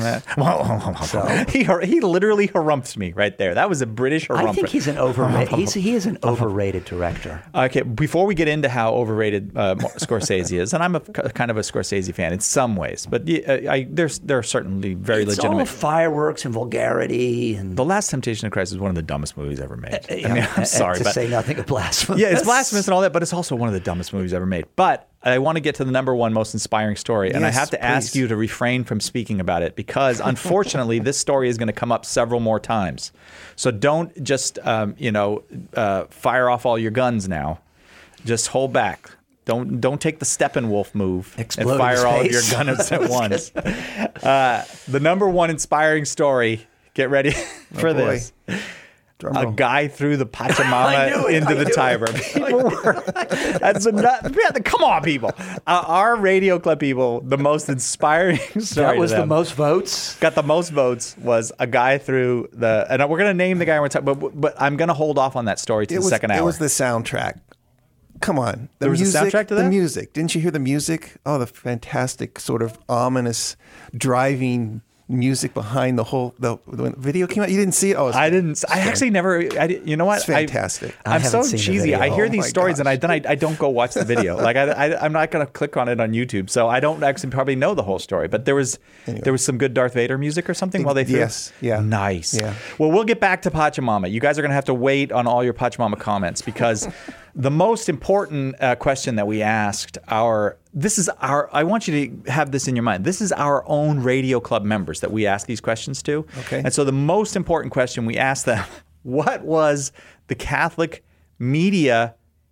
that, he he literally harumphs me right there. That was a British harump. I think he's an overrated. He's, he is an overrated director. Okay, before we get into how overrated uh, Scorsese is, and I'm a kind of a Scorsese fan in some ways, but uh, I, there's there are certainly very It's legitimate. all fireworks and vulgarity and. The Last Temptation of Christ is one of the dumbest movies ever made. I Yeah, mean, I'm sorry, to but say nothing of blasphemous. yeah, it's blasphemous and all that, but it's also one of the dumbest movies ever made. But I want to get to the number one most inspiring story, and Yes, I have to ask please. you to refrain from speaking about it because, unfortunately, this story is going to come up several more times. So don't just, um, you know, uh, fire off all your guns now. Just hold back. Don't don't take the Steppenwolf move Explode and fire his all of your face. guns at once. Uh, the number one inspiring story. Get ready for Oh, boy. this. Drum A roll. guy threw the I knew Pachamama it, into I the knew it. Tiber. People were, that's a nut, yeah, come on, people. Uh, our radio club people, the most inspiring story That was to the them, most votes. got the most votes was a guy threw the, and we're going to name the guy we're talking, but but I'm going to hold off on that story to It the was, second hour. it was the soundtrack. Come on. The There was a music, soundtrack to The that? music. Didn't you hear the music? Oh, the fantastic sort of ominous driving music behind the whole the when the video came out. You didn't see it? Oh, it's I didn't. I actually never. I, did- you know what? It's fantastic. I, I I'm so haven't seen the cheesy. video. I hear Oh these my stories and I gosh. then I, I don't go watch the video. Like I, I I'm not going to click on it on YouTube, so I don't actually probably know the whole story. But there was Anyway. there was some good Darth Vader music or something while they threw. Yes, yeah. Nice. Yeah. Well, we'll get back to Pachamama. You guys are going to have to wait on all your Pachamama comments because the most important uh, question that we asked our this is our I want you to have this in your mind. This is our own radio club members that we ask these questions to. Okay. And so the most important question we asked them, what was the Catholic media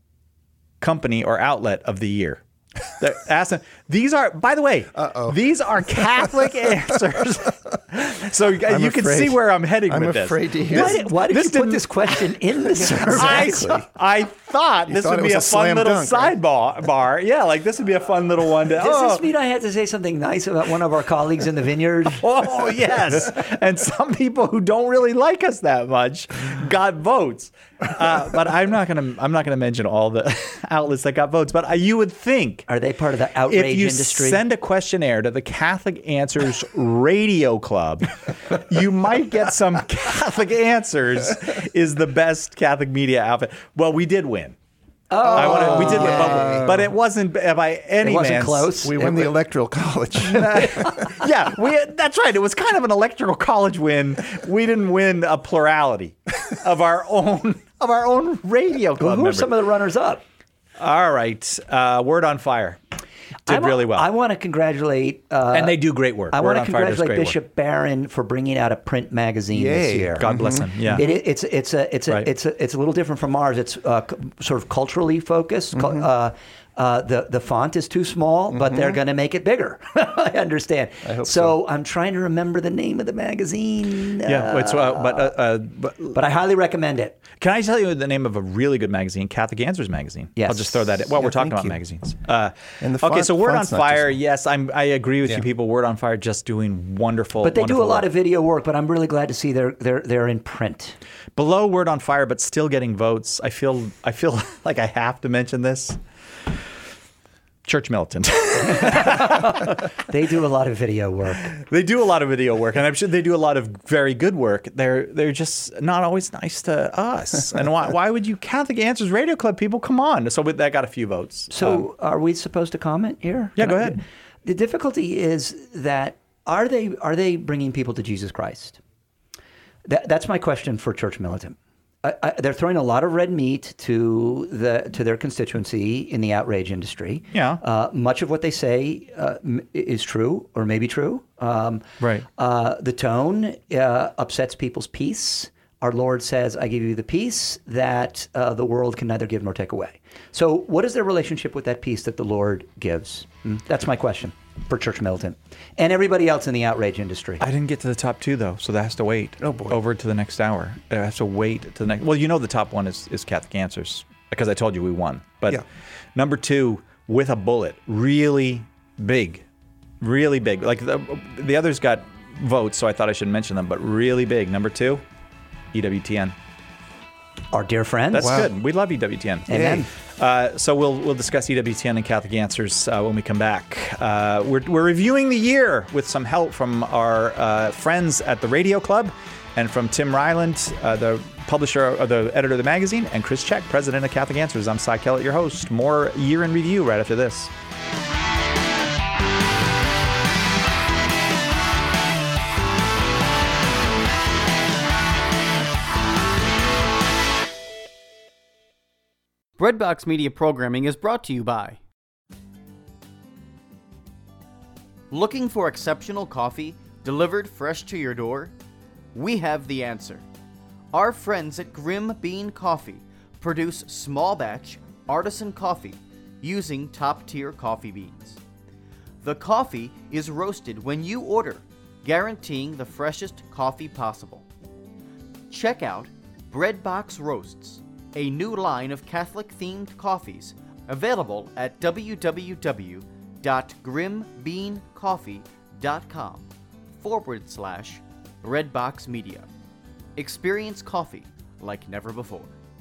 company or outlet of the year? They're asking, these are, by the way, Uh-oh. these are Catholic answers. So uh, I'm you can afraid. see where I'm heading I'm with this. afraid to hear. Why did, why did this you put didn't- this question in the survey? I, Exactly. I thought this thought would it be was a a fun slam little dunk, right? sidebar. Bar. Yeah, like this would be a fun little one to. Does oh. this mean I had to say something nice about one of our colleagues in the vineyard? Oh yes, and some people who don't really like us that much got votes. Uh, but I'm not gonna I'm not gonna mention all the outlets that got votes. But uh, you would think Are they part of the outrage if you industry? send a questionnaire to the Catholic Answers Radio Club, you might get some Catholic Answers. Is the best Catholic media outfit. Well, we did win. oh, I wanna, we did, win, but, but it wasn't by any it wasn't means close. We won the electoral college. yeah, we, that's right. It was kind of an electoral college win. We didn't win a plurality of our own of our own radio Well, club who are members. some of the runners up? All right, uh, Word on Fire did I wa- really well, I want to congratulate. Uh, and they do great work. I Word want to on Fire does congratulate great Bishop work. Barron for bringing out a print magazine this Yay. year. God bless him. Yeah, It, it's it's a it's a Right. it's a it's a little different from ours. It's uh, c- sort of culturally focused. Cul- Uh, uh, the the font is too small, but they're going to make it bigger. I understand. I hope so. I'm trying to remember the name of the magazine. yeah. It's, uh, but, uh, uh, but but I highly recommend it. can I tell you the name of a really good magazine? Catholic Answers magazine. Yes. I'll just throw that in. Well, Yeah, we're talking thank about you. magazines. Uh, And the okay, font- so Word on font's not just- Fire. Yes, I'm. I agree with Yeah. you, people. Word on Fire just doing wonderful. But they do a wonderful lot work. of video work. But I'm really glad to see they're they're they're in print. Below Word on Fire, but still getting votes. I feel I feel like I have to mention this. Church Militant. They do a lot of video work. They do a lot of video work, and I'm sure they do a lot of very good work. They're they're just not always nice to us. And why why would you Catholic Answers Radio Club people? Come on. So that got a few votes. So, Um, are we supposed to comment here? Yeah, Can go I- ahead. The difficulty is that are they are they bringing people to Jesus Christ? That, that's my question for Church Militant. I, I, they're throwing a lot of red meat to the to their constituency in the outrage industry. Yeah. Uh, much of what they say uh, m- is true or may be true. Um, Right. Uh, the tone uh, upsets people's peace. our Lord says, I give you the peace that uh, the world can neither give nor take away. So what is their relationship with that peace that the Lord gives? Hmm? That's my question for Church Militant and everybody else in the outrage industry. I didn't get to the top two, though, so that has to wait. Oh, boy. Over to the next hour. It has to wait to the next. Well, you know the top one is, is Catholic Answers, because I told you we won. But Yeah. number two, with a bullet, really big, really big. Like the, the others got votes, so I thought I should mention them, but really big. Number two, E W T N. Our dear friends. That's Wow. good. We love E W T N. Amen. Uh, so we'll we'll discuss E W T N and Catholic Answers uh, when we come back. Uh, we're we're reviewing the year with some help from our uh, friends at the Radio Club, and from Tim Ryland, uh, the publisher or the editor of the magazine, and Chris Check, president of Catholic Answers. I'm Cy Kellett, your host. More year in review right after this. Breadbox Media programming is brought to you by... Looking for exceptional coffee delivered fresh to your door? We have the answer. Our friends at Grim Bean Coffee produce small batch artisan coffee using top-tier coffee beans. The coffee is roasted when you order, guaranteeing the freshest coffee possible. Check out Breadbox Roasts, a new line of Catholic-themed coffees available at www.grimbeancoffee.com forward slash Breadbox Media. Experience coffee like never before.